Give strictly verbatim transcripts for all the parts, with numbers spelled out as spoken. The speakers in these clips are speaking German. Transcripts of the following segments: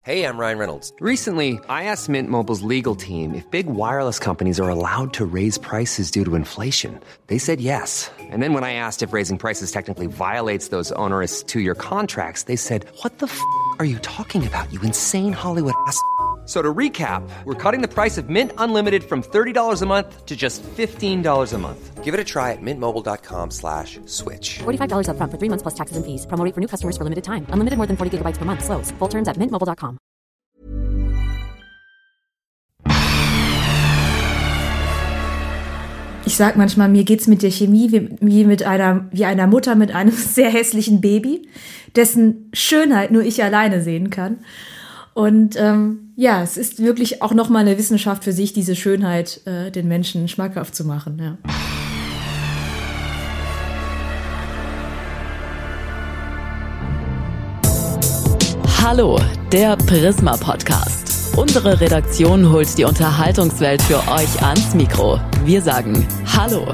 Hey, I'm Ryan Reynolds. Recently, I asked Mint Mobile's legal team if big wireless companies are allowed to raise prices due to inflation. They said yes. And then when I asked if raising prices technically violates those onerous two-year contracts, they said, what the f*** are you talking about, you insane Hollywood ass f- So to recap, we're cutting the price of Mint Unlimited from thirty dollars a month to just fifteen dollars a month. Give it a try at mintmobile.com slash switch. forty-five dollars up front for three months plus taxes and fees. Promo rate for new customers for limited time. Unlimited more than forty gigabytes per month. Slows full terms at mint mobile dot com. Ich sag manchmal, mir geht's mit der Chemie wie, wie mit einer, wie einer Mutter mit einem sehr hässlichen Baby, dessen Schönheit nur ich alleine sehen kann. Und ähm, ja, es ist wirklich auch nochmal eine Wissenschaft für sich, diese Schönheit äh, den Menschen schmackhaft zu machen. Ja. Hallo, der Prisma-Podcast. Unsere Redaktion holt die Unterhaltungswelt für euch ans Mikro. Wir sagen Hallo.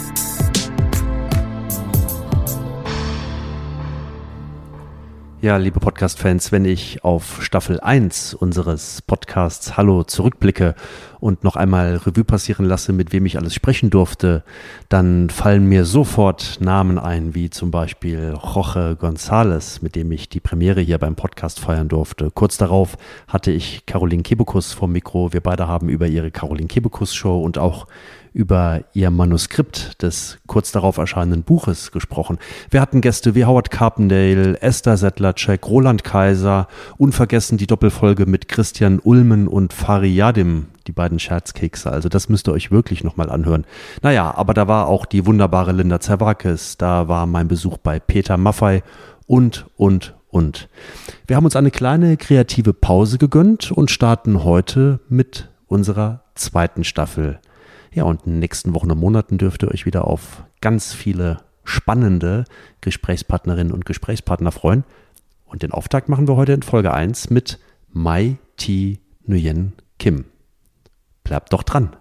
Ja, liebe Podcast-Fans, wenn ich auf Staffel eins unseres Podcasts Hallo zurückblicke und noch einmal Revue passieren lasse, mit wem ich alles sprechen durfte, dann fallen mir sofort Namen ein, wie zum Beispiel Jorge González, mit dem ich die Premiere hier beim Podcast feiern durfte. Kurz darauf hatte ich Caroline Kebekus vom Mikro. Wir beide haben über ihre Caroline Kebekus Show und auch über ihr Manuskript des kurz darauf erscheinenden Buches gesprochen. Wir hatten Gäste wie Howard Carpendale, Esther Sedlacek, Roland Kaiser, unvergessen die Doppelfolge mit Christian Ulmen und Fari Yadim, die beiden Scherzkekse. Also das müsst ihr euch wirklich nochmal anhören. Naja, aber da war auch die wunderbare Linda Zerwakis, da war mein Besuch bei Peter Maffay und, und, und. Wir haben uns eine kleine kreative Pause gegönnt und starten heute mit unserer zweiten Staffel. Ja, und in den nächsten Wochen und Monaten dürft ihr euch wieder auf ganz viele spannende Gesprächspartnerinnen und Gesprächspartner freuen. Und den Auftakt machen wir heute in Folge eins mit Mai Thi Nguyen Kim. Bleibt doch dran.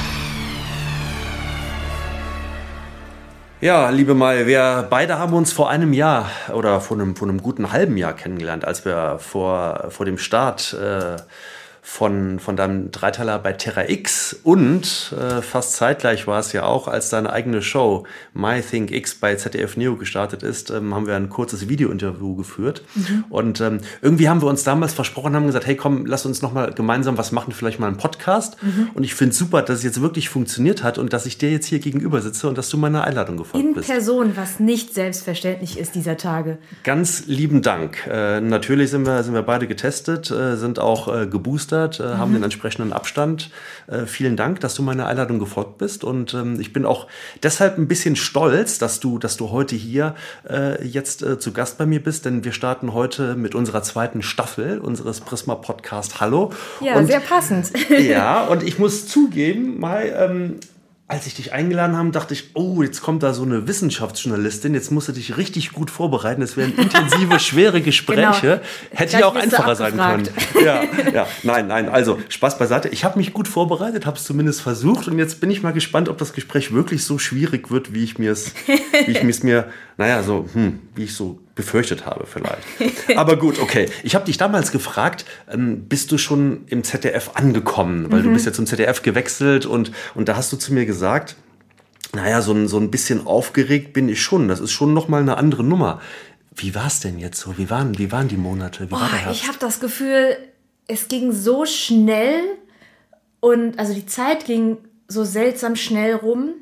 Ja, liebe Mai, wir beide haben uns vor einem Jahr oder vor einem, vor einem guten halben Jahr kennengelernt, als wir vor, vor dem Start äh, von, von deinem Dreiteiler bei Terra X und äh, fast zeitgleich war es ja auch, als deine eigene Show My Think X bei Z D F Neo gestartet ist, ähm, haben wir ein kurzes Video-Interview geführt. Mhm. Und ähm, irgendwie haben wir uns damals versprochen, haben gesagt, hey komm, lass uns nochmal gemeinsam was machen, vielleicht mal einen Podcast. Mhm. Und ich finde es super, dass es jetzt wirklich funktioniert hat und dass ich dir jetzt hier gegenüber sitze und dass du meiner Einladung gefolgt In bist. In Person, was nicht selbstverständlich ist dieser Tage. Ganz lieben Dank. Äh, natürlich sind wir, sind wir beide getestet, äh, sind auch äh, geboostert. Äh, mhm. haben den entsprechenden Abstand. Äh, vielen Dank, dass du meiner Einladung gefolgt bist und ähm, ich bin auch deshalb ein bisschen stolz, dass du, dass du heute hier äh, jetzt äh, zu Gast bei mir bist, denn wir starten heute mit unserer zweiten Staffel unseres Prisma Podcast Hallo. Ja, und, sehr passend. Ja, und ich muss zugeben, Mai, ähm, als ich dich eingeladen habe, dachte ich, oh, jetzt kommt da so eine Wissenschaftsjournalistin, jetzt musst du dich richtig gut vorbereiten. Es wären intensive, schwere Gespräche. Genau. Hätte ja auch einfacher sein können. Ja, ja, nein, nein, also Spaß beiseite. Ich habe mich gut vorbereitet, habe es zumindest versucht und jetzt bin ich mal gespannt, ob das Gespräch wirklich so schwierig wird, wie ich mir es, wie ich es mir, naja, so, hm, wie ich so befürchtet habe vielleicht. Aber gut, okay. Ich habe dich damals gefragt, ähm, bist du schon im Z D F angekommen? Weil mhm. du bist ja zum Z D F gewechselt und, und da hast du zu mir gesagt, naja, so ein, so ein bisschen aufgeregt bin ich schon. Das ist schon nochmal eine andere Nummer. Wie war es denn jetzt so? Wie waren, wie waren die Monate? Wie oh, war der Herbst? Ich habe das Gefühl, es ging so schnell und also die Zeit ging so seltsam schnell rum.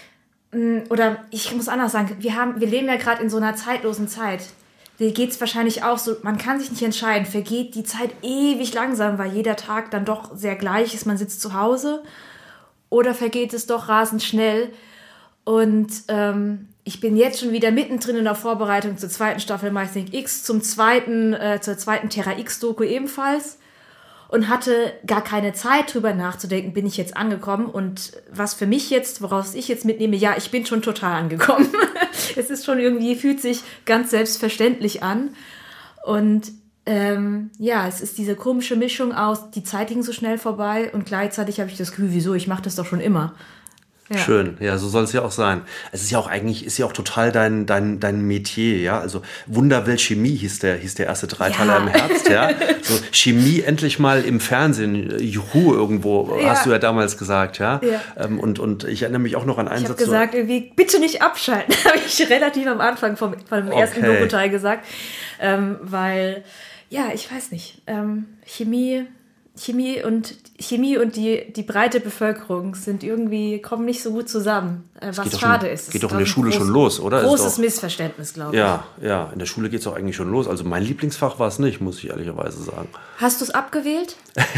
Oder ich muss anders sagen, wir, haben, wir leben ja gerade in so einer zeitlosen Zeit. Dir geht es wahrscheinlich auch so, man kann sich nicht entscheiden, vergeht die Zeit ewig langsam, weil jeder Tag dann doch sehr gleich ist, man sitzt zu Hause, oder vergeht es doch rasend schnell. Und ähm, ich bin jetzt schon wieder mittendrin in der Vorbereitung zur zweiten Staffel My Think X, zum zweiten, äh, zur zweiten Terra X-Doku ebenfalls. Und hatte gar keine Zeit, drüber nachzudenken, bin ich jetzt angekommen. Und was für mich jetzt, woraus ich jetzt mitnehme, ja, ich bin schon total angekommen. Es ist schon irgendwie, fühlt sich ganz selbstverständlich an. Und ähm, ja, es ist diese komische Mischung aus, die Zeit ging so schnell vorbei und gleichzeitig habe ich das Gefühl, wieso, ich mache das doch schon immer. Ja. Schön, ja, so soll es ja auch sein. Es ist ja auch eigentlich, ist ja auch total dein, dein, dein Metier, ja. Also Wunderwelt Chemie hieß der, hieß der erste Dreiteiler Ja. im Herbst, ja. So Chemie endlich mal im Fernsehen, Juhu irgendwo, Ja. hast du ja damals gesagt, ja. Ja. Ähm, und, und ich erinnere mich auch noch an einen Ich habe Satz. so- gesagt, irgendwie, bitte nicht abschalten, habe ich relativ am Anfang vom, vom ersten Okay. Doku-Teil gesagt. Ähm, weil, ja, ich weiß nicht, ähm, Chemie, Chemie und Chemie und die, die breite Bevölkerung sind irgendwie, kommen nicht so gut zusammen, äh, was geht doch schade schon- ist. geht Das doch in der ist Schule ein schon los, oder? Ist Großes doch- Missverständnis, glaube ich. Ja, ja, in der Schule geht es auch eigentlich schon los. Also mein Lieblingsfach war es nicht, muss ich ehrlicherweise sagen. Hast du es abgewählt?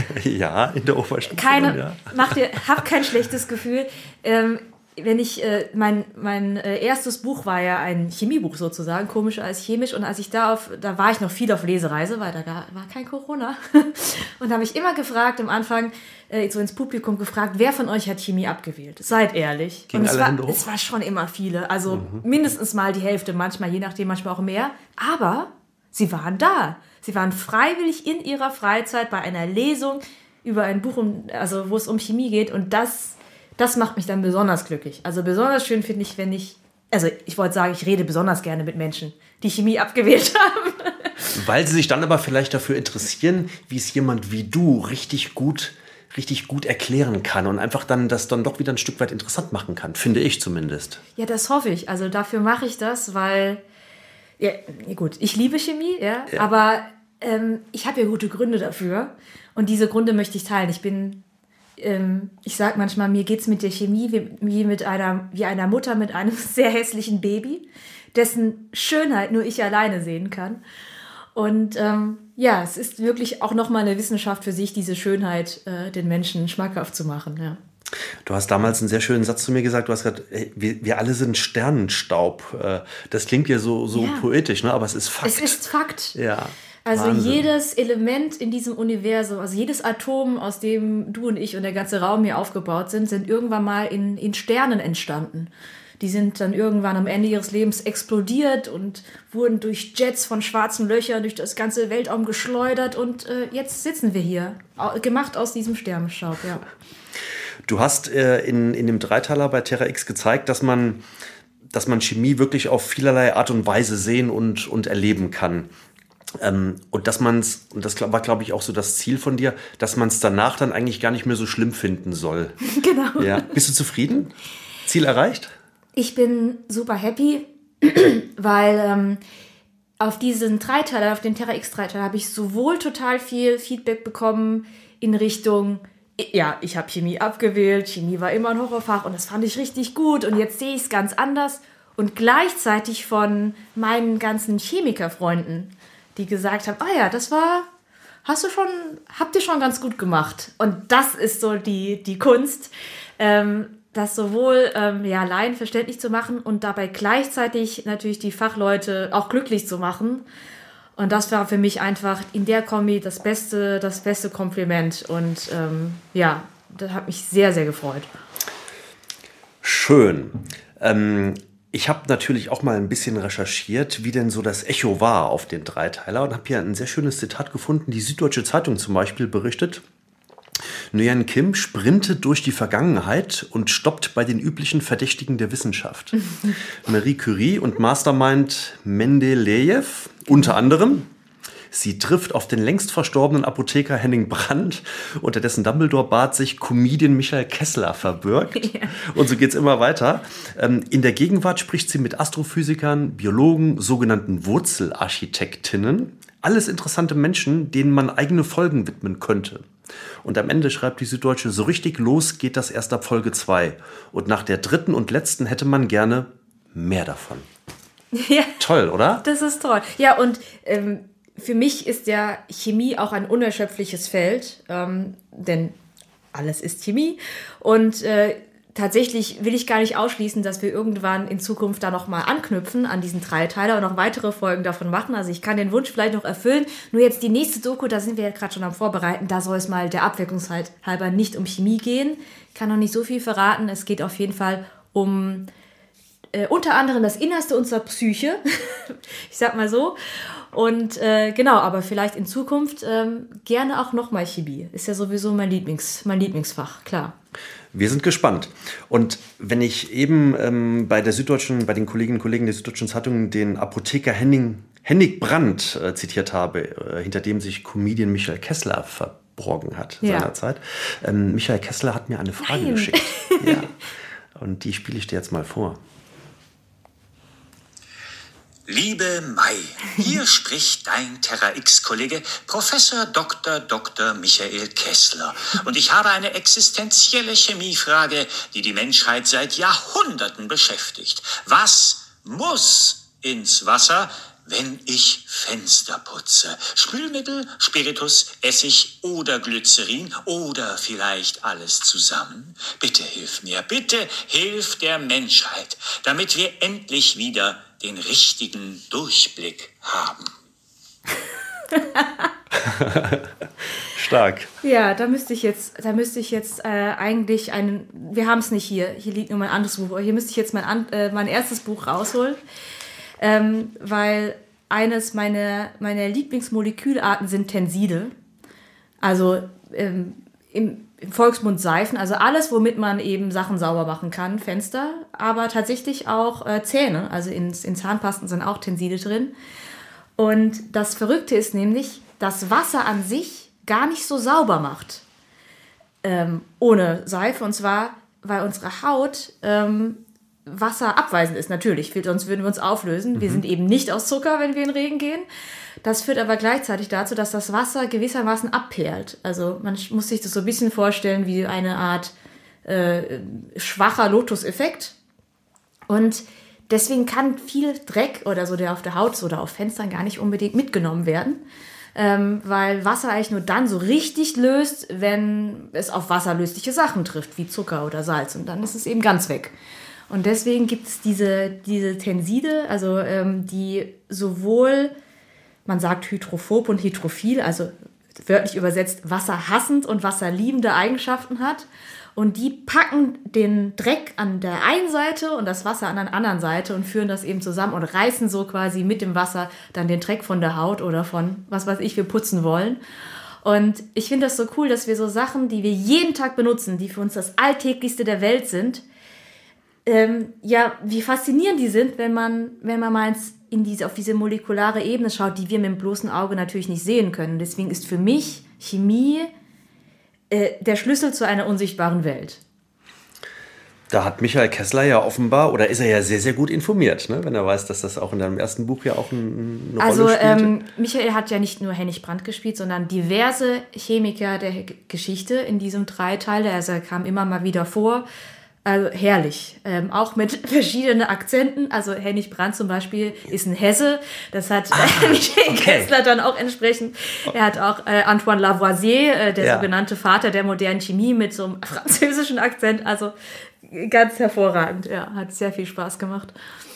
Ja, in der Oberstufe. Keine, dann, ja. mach dir, hab kein schlechtes Gefühl. Ähm, wenn ich, äh, mein, mein äh, erstes Buch war ja ein Chemiebuch sozusagen, komischer als chemisch. Und als ich da auf, da war ich noch viel auf Lesereise, weil da gar, war kein Corona. Und da habe ich immer gefragt, am Anfang, äh, so ins Publikum gefragt, wer von euch hat Chemie abgewählt? Seid ehrlich. Gingen Und es alle war, Hände hoch? es war schon immer viele. Also mindestens mal die Hälfte, manchmal, je nachdem, manchmal auch mehr. Aber sie waren da. Sie waren freiwillig in ihrer Freizeit bei einer Lesung über ein Buch, um, also wo es um Chemie geht. Und das, das macht mich dann besonders glücklich. Also besonders schön finde ich, wenn ich, also ich wollte sagen, ich rede besonders gerne mit Menschen, die Chemie abgewählt haben. Weil sie sich dann aber vielleicht dafür interessieren, wie es jemand wie du richtig gut, richtig gut erklären kann und einfach dann das dann doch wieder ein Stück weit interessant machen kann, finde ich zumindest. Ja, das hoffe ich. Also dafür mache ich das, weil, ja, gut, ich liebe Chemie, ja, Ja. aber ähm, ich habe ja gute Gründe dafür und diese Gründe möchte ich teilen. Ich bin, ähm, ich sage manchmal, mir geht's mit der Chemie wie, wie mit einer, wie einer Mutter mit einem sehr hässlichen Baby, dessen Schönheit nur ich alleine sehen kann. Und ähm, ja, es ist wirklich auch nochmal eine Wissenschaft für sich, diese Schönheit äh, den Menschen schmackhaft zu machen, ja. Du hast damals einen sehr schönen Satz zu mir gesagt. Du hast gesagt, ey, wir, wir alle sind Sternenstaub. Äh, Das klingt ja so, so Ja. poetisch, ne? Aber es ist Fakt. Es ist Fakt. Ja. Also Wahnsinn. jedes Element in diesem Universum, also jedes Atom, aus dem du und ich und der ganze Raum hier aufgebaut sind, sind irgendwann mal in, in Sternen entstanden. Die sind dann irgendwann am Ende ihres Lebens explodiert und wurden durch Jets von schwarzen Löchern durch das ganze Weltraum geschleudert. Und äh, jetzt sitzen wir hier, au- gemacht aus diesem Sternenstaub, ja. Du hast äh, in, in dem Dreiteiler bei Terra X gezeigt, dass man, dass man Chemie wirklich auf vielerlei Art und Weise sehen und, und erleben kann. Ähm, und dass man es, und das war, glaube ich, auch so das Ziel von dir, dass man es danach dann eigentlich gar nicht mehr so schlimm finden soll. Genau. Ja. Bist du zufrieden? Ziel erreicht? Ich bin super happy, weil ähm, auf diesen Dreiteiler, auf den Terra X-Dreiteiler habe ich sowohl total viel Feedback bekommen in Richtung, ja, ich habe Chemie abgewählt, Chemie war immer ein Horrorfach und das fand ich richtig gut und jetzt sehe ich es ganz anders. Und gleichzeitig von meinen ganzen Chemikerfreunden, die gesagt haben, ah ja, das war, hast du schon, habt ihr schon ganz gut gemacht. Und das ist so die, die Kunst, ähm, das sowohl ähm, ja, Laien verständlich zu machen und dabei gleichzeitig natürlich die Fachleute auch glücklich zu machen. Und das war für mich einfach in der Kombi das beste, das beste Kompliment. Und ähm, ja, das hat mich sehr, sehr gefreut. Schön. Ähm, ich habe natürlich auch mal ein bisschen recherchiert, wie denn so das Echo war auf den Dreiteiler und habe hier ein sehr schönes Zitat gefunden. Die Süddeutsche Zeitung zum Beispiel berichtet: Nguyen Kim sprintet durch die Vergangenheit und stoppt bei den üblichen Verdächtigen der Wissenschaft. Marie Curie und Mastermind Mendeleev unter anderem. Sie trifft auf den längst verstorbenen Apotheker Henning Brandt, unter dessen Dumbledore-Bart sich Comedian Michael Kessler verbirgt. Ja. Und so geht's immer weiter. Ähm, In der Gegenwart spricht sie mit Astrophysikern, Biologen, sogenannten Wurzelarchitektinnen. Alles interessante Menschen, denen man eigene Folgen widmen könnte. Und am Ende schreibt die Süddeutsche, so richtig los geht das erst ab Folge zwei. Und nach der dritten und letzten hätte man gerne mehr davon. Ja. Toll, oder? Das ist toll. Ja, und ähm, für mich ist ja Chemie auch ein unerschöpfliches Feld, ähm, denn alles ist Chemie. Und äh, tatsächlich will ich gar nicht ausschließen, dass wir irgendwann in Zukunft da nochmal anknüpfen an diesen Dreiteiler und noch weitere Folgen davon machen. Also ich kann den Wunsch vielleicht noch erfüllen. Nur jetzt die nächste Doku, da sind wir ja gerade schon am Vorbereiten, da soll es mal der Abwechslungshalber halber nicht um Chemie gehen. Ich kann noch nicht so viel verraten. Es geht auf jeden Fall um äh, unter anderem das Innerste unserer Psyche. Ich sag mal so. Und äh, genau, aber vielleicht in Zukunft ähm, gerne auch nochmal Chemie. Ist ja sowieso mein Lieblings, mein Lieblingsfach, klar. Wir sind gespannt. Und wenn ich eben ähm, bei der Süddeutschen, bei den Kolleginnen und Kollegen der Süddeutschen Zeitung den Apotheker Henning, Hennig Brandt äh, zitiert habe, äh, hinter dem sich Comedian Michael Kessler verborgen hat Ja. seinerzeit. Ähm, Michael Kessler hat mir eine Frage Nein. geschickt. Ja. Und die spiele ich dir jetzt mal vor. Liebe Mai, hier spricht dein Terra X-Kollege Professor Doktor Doktor Michael Kessler. Und ich habe eine existenzielle Chemiefrage, die die Menschheit seit Jahrhunderten beschäftigt. Was muss ins Wasser, wenn ich Fenster putze? Spülmittel, Spiritus, Essig oder Glycerin oder vielleicht alles zusammen? Bitte hilf mir, bitte hilf der Menschheit, damit wir endlich wieder den richtigen Durchblick haben. Stark. Ja, da müsste ich jetzt, da müsste ich jetzt äh, eigentlich einen, wir haben es nicht hier, hier liegt nur mein anderes Buch, aber hier müsste ich jetzt mein, an, äh, mein erstes Buch rausholen, ähm, weil eines meiner, meiner Lieblingsmolekülarten sind Tenside, also ähm, im, im Volksmund Seifen, also alles, womit man eben Sachen sauber machen kann, Fenster, aber tatsächlich auch äh, Zähne, also in, in Zahnpasten sind auch Tenside drin. Und das Verrückte ist nämlich, dass Wasser an sich gar nicht so sauber macht, ähm, ohne Seife. Und zwar, weil unsere Haut ähm, wasserabweisend ist, natürlich, sonst würden wir uns auflösen. Mhm. Wir sind eben nicht aus Zucker, wenn wir in den Regen gehen. Das führt aber gleichzeitig dazu, dass das Wasser gewissermaßen abperlt. Also man muss sich das so ein bisschen vorstellen wie eine Art äh, schwacher Lotus-Effekt. Und deswegen kann viel Dreck oder so, der auf der Haut oder auf Fenstern gar nicht unbedingt mitgenommen werden. Ähm, weil Wasser eigentlich nur dann so richtig löst, wenn es auf wasserlösliche Sachen trifft, wie Zucker oder Salz. Und dann ist es eben ganz weg. Und deswegen gibt es diese, diese Tenside, also ähm, die sowohl, man sagt hydrophob und hydrophil, also wörtlich übersetzt wasserhassend und wasserliebende Eigenschaften hat. Und die packen den Dreck an der einen Seite und das Wasser an der anderen Seite und führen das eben zusammen und reißen so quasi mit dem Wasser dann den Dreck von der Haut oder von was weiß ich, wir putzen wollen. Und ich finde das so cool, dass wir so Sachen, die wir jeden Tag benutzen, die für uns das Alltäglichste der Welt sind, ähm, ja, wie faszinierend die sind, wenn man, wenn man mal in diese, auf diese molekulare Ebene schaut, die wir mit dem bloßen Auge natürlich nicht sehen können. Deswegen ist für mich Chemie äh, der Schlüssel zu einer unsichtbaren Welt. Da hat Michael Kessler ja offenbar, oder ist er ja sehr, sehr gut informiert, ne? Wenn er weiß, dass das auch in deinem ersten Buch ja auch ein, eine also, Rolle spielte. Also ähm, Michael hat ja nicht nur Hennig Brandt gespielt, sondern diverse Chemiker der G- Geschichte in diesem Dreiteil. Also er kam immer mal wieder vor. Also herrlich, ähm, auch mit verschiedenen Akzenten. Also Hennig Brandt zum Beispiel ist ein Hesse. Das hat ah, äh, Michael okay. Kessler dann auch entsprechend. Er hat auch äh, Antoine Lavoisier, äh, der ja. sogenannte Vater der modernen Chemie, mit so einem französischen Akzent. Also ganz hervorragend. Ja, hat sehr viel Spaß gemacht.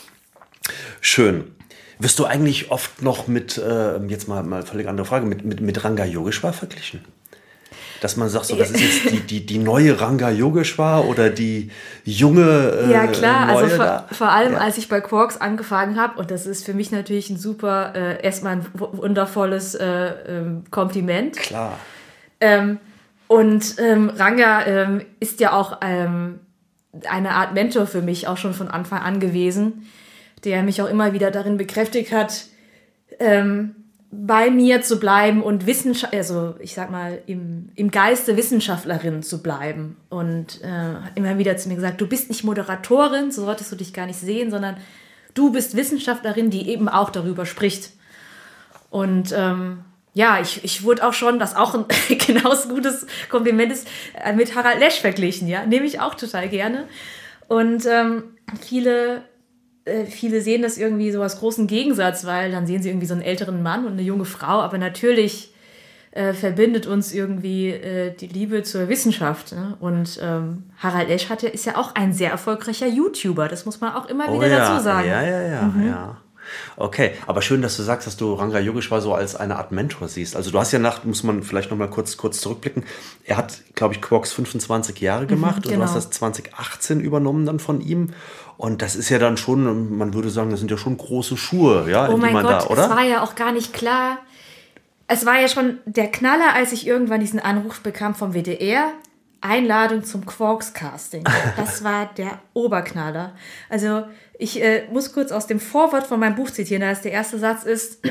Schön. Wirst du eigentlich oft noch mit, äh, jetzt mal, mal völlig andere Frage, mit, mit, mit Ranga Yogeshwar verglichen? Dass man sagt, so, das ist jetzt die, die, die neue Ranga Yogeshwar oder die junge äh, Ja, klar. neue Also vor, da. vor allem, ja. als ich bei Quarks angefangen habe, und das ist für mich natürlich ein super, äh, erstmal ein wundervolles äh, ähm, Kompliment. Klar. Ähm, und ähm, Ranga ähm, ist ja auch ähm, eine Art Mentor für mich, auch schon von Anfang an gewesen, der mich auch immer wieder darin bekräftigt hat, ähm, bei mir zu bleiben und Wissenschaft, also ich sag mal, im, im Geiste Wissenschaftlerin zu bleiben. Und äh, immer wieder zu mir gesagt, du bist nicht Moderatorin, so solltest du dich gar nicht sehen, sondern du bist Wissenschaftlerin, die eben auch darüber spricht. Und ähm, ja, ich, ich wurde auch schon, das auch ein genauso gutes Kompliment ist, mit Harald Lesch verglichen, ja, nehme ich auch total gerne. Und ähm, viele... Viele sehen das irgendwie so als großen Gegensatz, weil dann sehen sie irgendwie so einen älteren Mann und eine junge Frau, aber natürlich äh, verbindet uns irgendwie äh, die Liebe zur Wissenschaft. Ne? Und ähm, Harald Lesch hat ja, ist ja auch ein sehr erfolgreicher YouTuber, das muss man auch immer oh wieder ja. dazu sagen. Ja, ja, ja, mhm. ja. Okay, aber schön, dass du sagst, dass du Ranga Yogeshwar so als eine Art Mentor siehst. Also du hast ja nach, muss man vielleicht noch mal kurz, kurz zurückblicken, er hat, glaube ich, Quarks fünfundzwanzig Jahre gemacht mhm, genau. und du hast das zwanzig achtzehn übernommen dann von ihm. Und das ist ja dann schon, man würde sagen, das sind ja schon große Schuhe, ja, Oh in die mein man Gott, da, oder? es war ja auch gar nicht klar. Es war ja schon der Knaller, als ich irgendwann diesen Anruf bekam vom W D R. Einladung zum Quarks-Casting. Das war der Oberknaller. Also ich äh, muss kurz aus dem Vorwort von meinem Buch zitieren, da ist der erste Satz ist,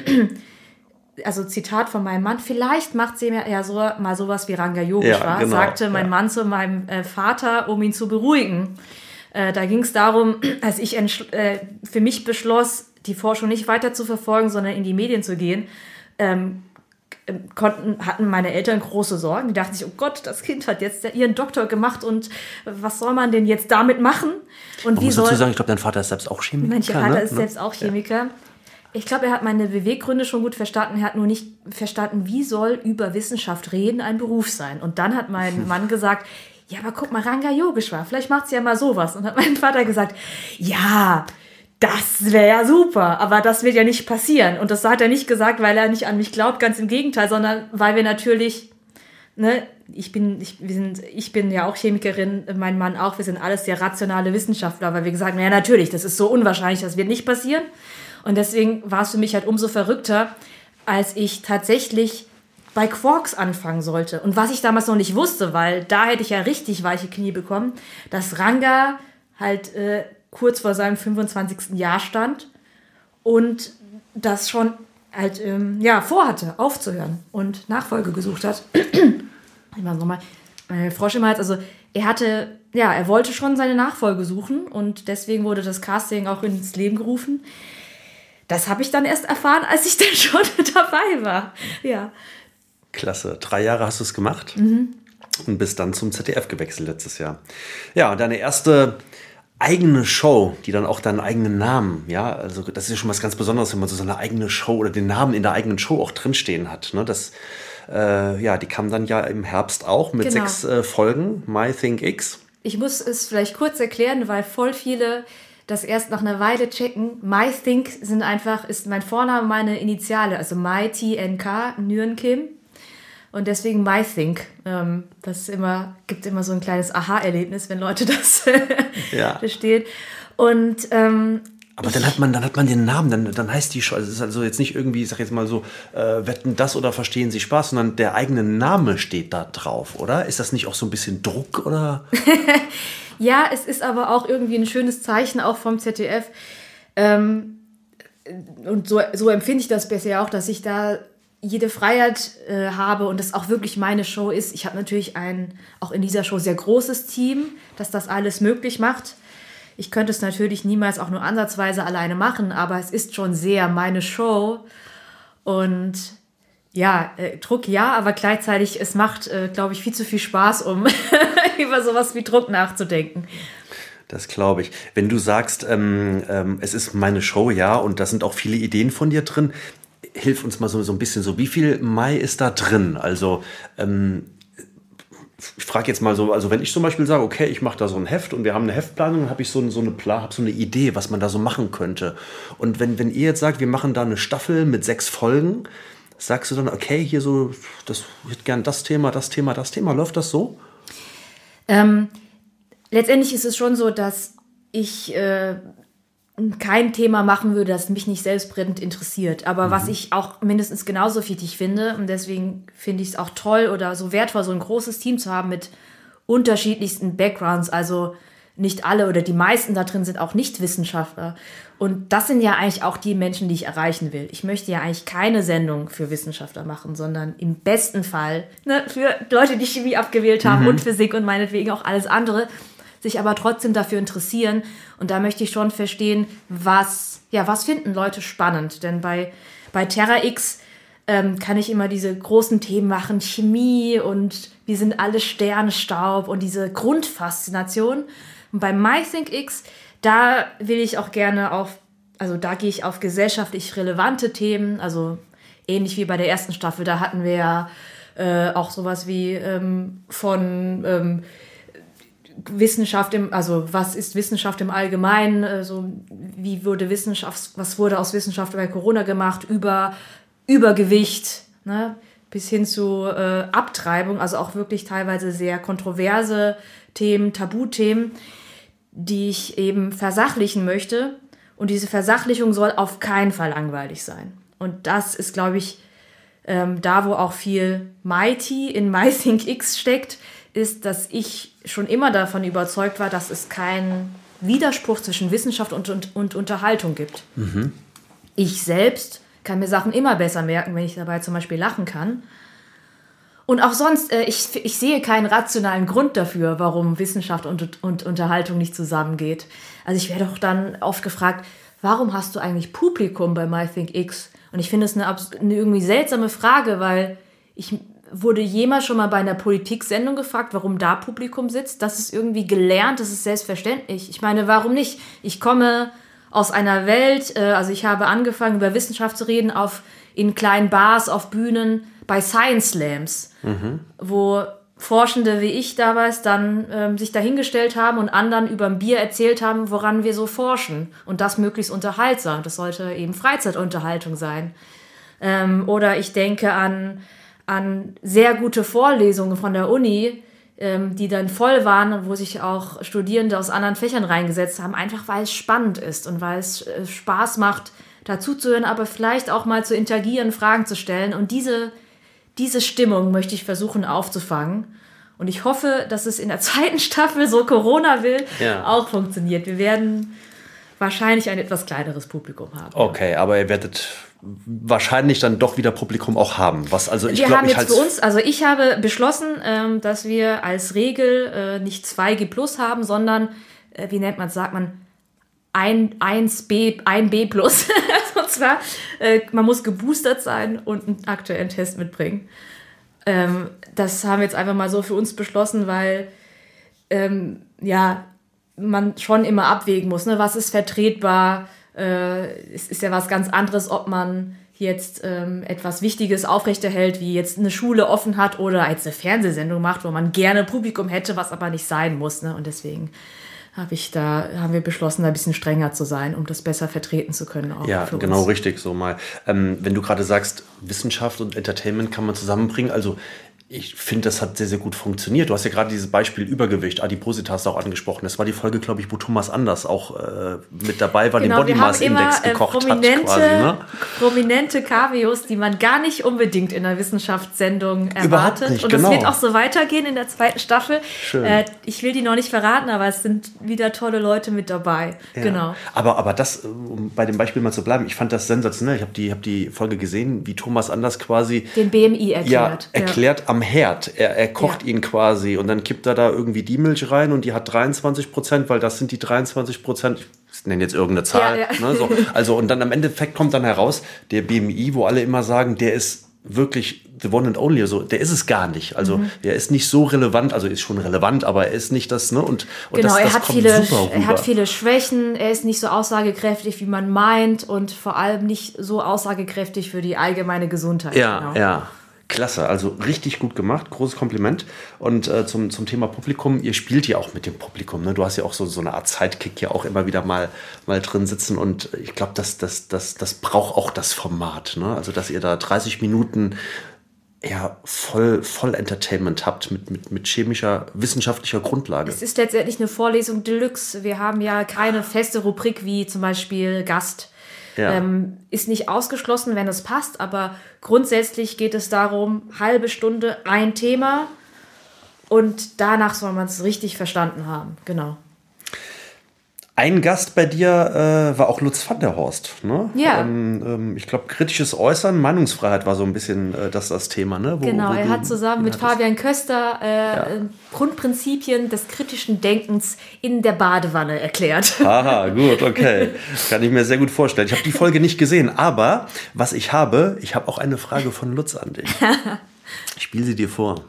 also Zitat von meinem Mann, vielleicht macht sie mir ja so, mal sowas wie Ranga Yogeshwar, Ja, genau, sagte mein ja. Mann zu meinem äh, Vater, um ihn zu beruhigen. Äh, da ging es darum, als ich entschl- äh, für mich beschloss, die Forschung nicht weiter zu verfolgen, sondern in die Medien zu gehen, ähm, konnten, hatten meine Eltern große Sorgen. Die dachten sich, oh Gott, das Kind hat jetzt ihren Doktor gemacht und was soll man denn jetzt damit machen? Und Man wie muss soll... dazu sagen, ich glaube, dein Vater ist selbst auch Chemiker. Mein Vater ne? ist selbst auch Chemiker. Ich glaube, er hat meine Beweggründe schon gut verstanden. Er hat nur nicht verstanden, wie soll über Wissenschaft reden ein Beruf sein. Und dann hat mein Mann gesagt, ja, aber guck mal, Ranga Yogeshwar, vielleicht macht sie ja mal sowas. Und hat mein Vater gesagt, ja, das wäre ja super, aber das wird ja nicht passieren. Und das hat er nicht gesagt, weil er nicht an mich glaubt, ganz im Gegenteil, sondern weil wir natürlich, ne, ich bin, ich, wir sind, ich bin ja auch Chemikerin, mein Mann auch, wir sind alles sehr rationale Wissenschaftler, weil wir gesagt haben, ja natürlich, das ist so unwahrscheinlich, das wird nicht passieren. Und deswegen war es für mich halt umso verrückter, als ich tatsächlich bei Quarks anfangen sollte. Und was ich damals noch nicht wusste, weil da hätte ich ja richtig weiche Knie bekommen, dass Ranga halt äh, kurz vor seinem fünfundzwanzigsten Jahr stand und das schon halt ähm, ja, vorhatte, aufzuhören und Nachfolge gesucht hat. Ich mach's nochmal. Äh, Frosch immer halt, also er hatte, ja, er wollte schon seine Nachfolge suchen und deswegen wurde das Casting auch ins Leben gerufen. Das habe ich dann erst erfahren, als ich dann schon dabei war. Ja. Klasse. Drei Jahre hast du es gemacht Mhm. und bist dann zum Z D F gewechselt letztes Jahr. Ja, und deine erste eigene Show, die dann auch deinen eigenen Namen, ja, also das ist ja schon was ganz Besonderes, wenn man so seine eigene Show oder den Namen in der eigenen Show auch drinstehen hat. Ne? Das, äh, ja, die kam dann ja im Herbst auch mit Genau. sechs äh, Folgen, MyThinkX. Ich muss es vielleicht kurz erklären, weil voll viele das erst nach einer Weile checken. MyThink sind einfach, ist mein Vorname, meine Initiale, also My T N K, Nguyen Kim. Und deswegen MyThink. Ähm, das ist immer, gibt immer so ein kleines Aha-Erlebnis, wenn Leute das Ja. verstehen. Und ähm, Aber dann hat man, dann hat man den Namen, dann, dann heißt die Show, also es ist also jetzt nicht irgendwie, ich sag jetzt mal so, äh, wetten das oder verstehen Sie Spaß, sondern der eigene Name steht da drauf, oder? Ist das nicht auch so ein bisschen Druck, oder? ja, es ist aber auch irgendwie ein schönes Zeichen, auch vom Z D F. Ähm, und so, so empfinde ich das bisher auch, dass ich da jede Freiheit äh, habe und das auch wirklich meine Show ist. Ich habe natürlich ein, auch in dieser Show, sehr großes Team, das das alles möglich macht. Ich könnte es natürlich niemals auch nur ansatzweise alleine machen, aber es ist schon sehr meine Show. Und ja, äh, Druck ja, aber gleichzeitig, es macht, äh, glaube ich, viel zu viel Spaß, um über sowas wie Druck nachzudenken. Das glaube ich. Wenn du sagst, ähm, ähm, es ist meine Show, ja, und da sind auch viele Ideen von dir drin, hilf uns mal so, so ein bisschen so, wie viel Mai ist da drin? Also, ähm, ich frage jetzt mal so, also wenn ich zum Beispiel sage, okay, ich mache da so ein Heft und wir haben eine Heftplanung, dann habe ich so, so, eine, hab so eine Idee, was man da so machen könnte. Und wenn, wenn ihr jetzt sagt, wir machen da eine Staffel mit sechs Folgen, sagst du dann, okay, hier so, das, ich hätte gern das Thema, das Thema, das Thema, läuft das so? Ähm, letztendlich ist es schon so, dass ich äh, kein Thema machen würde, das mich nicht selbst brennend interessiert. Aber mhm. was ich auch mindestens genauso wichtig finde, und deswegen finde ich es auch toll oder so wertvoll, so ein großes Team zu haben mit unterschiedlichsten Backgrounds. Also nicht alle oder die meisten da drin sind auch nicht Wissenschaftler. Und das sind ja eigentlich auch die Menschen, die ich erreichen will. Ich möchte ja eigentlich keine Sendung für Wissenschaftler machen, sondern im besten Fall ne, für Leute, die Chemie abgewählt haben mhm. und Physik und meinetwegen auch alles andere, sich aber trotzdem dafür interessieren. Und da möchte ich schon verstehen, was, ja, was finden Leute spannend. Denn bei, bei Terra X ähm, kann ich immer diese großen Themen machen, Chemie und wir sind alle Sternstaub und diese Grundfaszination. Und bei MyThinkX, da will ich auch gerne auf, also da gehe ich auf gesellschaftlich relevante Themen, also ähnlich wie bei der ersten Staffel, da hatten wir ja äh, auch sowas wie ähm, von ähm, Wissenschaft im, also was ist Wissenschaft im Allgemeinen, also wie wurde Wissenschaft, was wurde aus Wissenschaft bei Corona gemacht, über Übergewicht, ne, bis hin zu äh, Abtreibung, also auch wirklich teilweise sehr kontroverse Themen, Tabuthemen. die ich eben versachlichen möchte. Und diese Versachlichung soll auf keinen Fall langweilig sein. Und das ist, glaube ich, ähm, da, wo auch viel Mighty in MyThinkX steckt, ist, dass ich schon immer davon überzeugt war, dass es keinen Widerspruch zwischen Wissenschaft und, und, und Unterhaltung gibt. Mhm. Ich selbst kann mir Sachen immer besser merken, wenn ich dabei zum Beispiel lachen kann. Und auch sonst, äh, ich, ich sehe keinen rationalen Grund dafür, warum Wissenschaft und, und Unterhaltung nicht zusammengeht. Also ich werde auch dann oft gefragt, warum hast du eigentlich Publikum bei MyThinkX? Und ich finde es eine, eine irgendwie seltsame Frage, weil ich wurde jemals schon mal bei einer Politiksendung gefragt, warum da Publikum sitzt. Das ist irgendwie gelernt, das ist selbstverständlich. Ich meine, warum nicht? Ich komme aus einer Welt, äh, also ich habe angefangen, über Wissenschaft zu reden, auf, in kleinen Bars, auf Bühnen, bei Science Slams, mhm. wo Forschende wie ich damals dann ähm, sich dahingestellt haben und anderen über ein Bier erzählt haben, woran wir so forschen. Und das möglichst unterhaltsam. Das sollte eben Freizeitunterhaltung sein. Ähm, oder ich denke an, an sehr gute Vorlesungen von der Uni, ähm, die dann voll waren und wo sich auch Studierende aus anderen Fächern reingesetzt haben, einfach weil es spannend ist und weil es äh, Spaß macht, dazuzuhören, aber vielleicht auch mal zu interagieren, Fragen zu stellen. Und diese Diese Stimmung möchte ich versuchen aufzufangen. Und ich hoffe, dass es in der zweiten Staffel, so Corona will, ja. auch funktioniert. Wir werden wahrscheinlich ein etwas kleineres Publikum haben. Okay, ja. Aber ihr werdet wahrscheinlich dann doch wieder Publikum auch haben. Was also ich wir glaub, haben ich jetzt für uns, also ich habe beschlossen, dass wir als Regel nicht zwei G plus haben, sondern, wie nennt man es, sagt man, ein, eins B, ein B plus. Und zwar, äh, man muss geboostert sein und einen aktuellen Test mitbringen. Ähm, das haben wir jetzt einfach mal so für uns beschlossen, weil ähm, ja, man schon immer abwägen muss, ne? Was ist vertretbar? Äh, es ist ja was ganz anderes, ob man jetzt ähm, etwas Wichtiges aufrechterhält, wie jetzt eine Schule offen hat oder jetzt eine Fernsehsendung macht, wo man gerne Publikum hätte, was aber nicht sein muss. Ne? Und deswegen Hab ich da, haben wir beschlossen, da ein bisschen strenger zu sein, um das besser vertreten zu können. Auch ja, für genau, uns. richtig so mal. Ähm, wenn du gerade sagst, Wissenschaft und Entertainment kann man zusammenbringen, also ich finde, das hat sehr, sehr gut funktioniert. Du hast ja gerade dieses Beispiel Übergewicht, Adipositas auch angesprochen. Das war die Folge, glaube ich, wo Thomas Anders auch äh, mit dabei war, genau, den Body Mass Index äh, gekocht prominente, hat quasi. Ne? Prominente Cameos, die man gar nicht unbedingt in einer Wissenschaftssendung erwartet. Überhaupt nicht, und genau. das wird auch so weitergehen in der zweiten Staffel. Schön. Äh, ich will die noch nicht verraten, aber es sind wieder tolle Leute mit dabei. Ja. Genau. Aber, aber das, um bei dem Beispiel mal zu bleiben, ich fand das sensationell. Ich habe die, hab die Folge gesehen, wie Thomas Anders quasi den B M I erklärt. Ja, erklärt ja. am Herd. Er, er kocht ja. ihn quasi und dann kippt er da irgendwie die Milch rein und die hat dreiundzwanzig Prozent, weil das sind die dreiundzwanzig Prozent. Ich nenne jetzt irgendeine Zahl. Ja, ja. Ne, so. Also und dann am Endeffekt kommt dann heraus, der B M I, wo alle immer sagen, der ist wirklich the one and only, also der ist es gar nicht. Also mhm. der ist nicht so relevant, also ist schon relevant, aber er ist nicht das, ne? Und, und genau, das, das er hat kommt viele, super rüber. Er hat viele Schwächen, er ist nicht so aussagekräftig, wie man meint und vor allem nicht so aussagekräftig für die allgemeine Gesundheit. Ja, genau. ja. Klasse, also richtig gut gemacht, großes Kompliment. Und äh, zum, zum Thema Publikum, ihr spielt ja auch mit dem Publikum, ne? Du hast ja auch so, so eine Art Sidekick ja auch immer wieder mal, mal drin sitzen und ich glaube, das, das, das, das braucht auch das Format, ne? Also dass ihr da dreißig Minuten ja, voll, voll Entertainment habt mit, mit, mit chemischer, wissenschaftlicher Grundlage. Es ist letztendlich eine Vorlesung Deluxe. Wir haben ja keine feste Rubrik wie zum Beispiel Gast. Ja. Ähm, ist nicht ausgeschlossen, wenn es passt, aber grundsätzlich geht es darum, halbe Stunde ein Thema und danach soll man es richtig verstanden haben. Genau. Ein Gast bei dir äh, war auch Lutz van der Horst. Ne? Ja. Ähm, ähm, ich glaube, kritisches Äußern, Meinungsfreiheit war so ein bisschen äh, das, das Thema. Ne? Wo, genau, wo er du, hat zusammen mit hattest. Fabian Köster äh, ja. Grundprinzipien des kritischen Denkens in der Badewanne erklärt. Aha, gut, okay. Kann ich mir sehr gut vorstellen. Ich habe die Folge nicht gesehen, aber was ich habe, ich habe auch eine Frage von Lutz an dich. Ich spiele sie dir vor.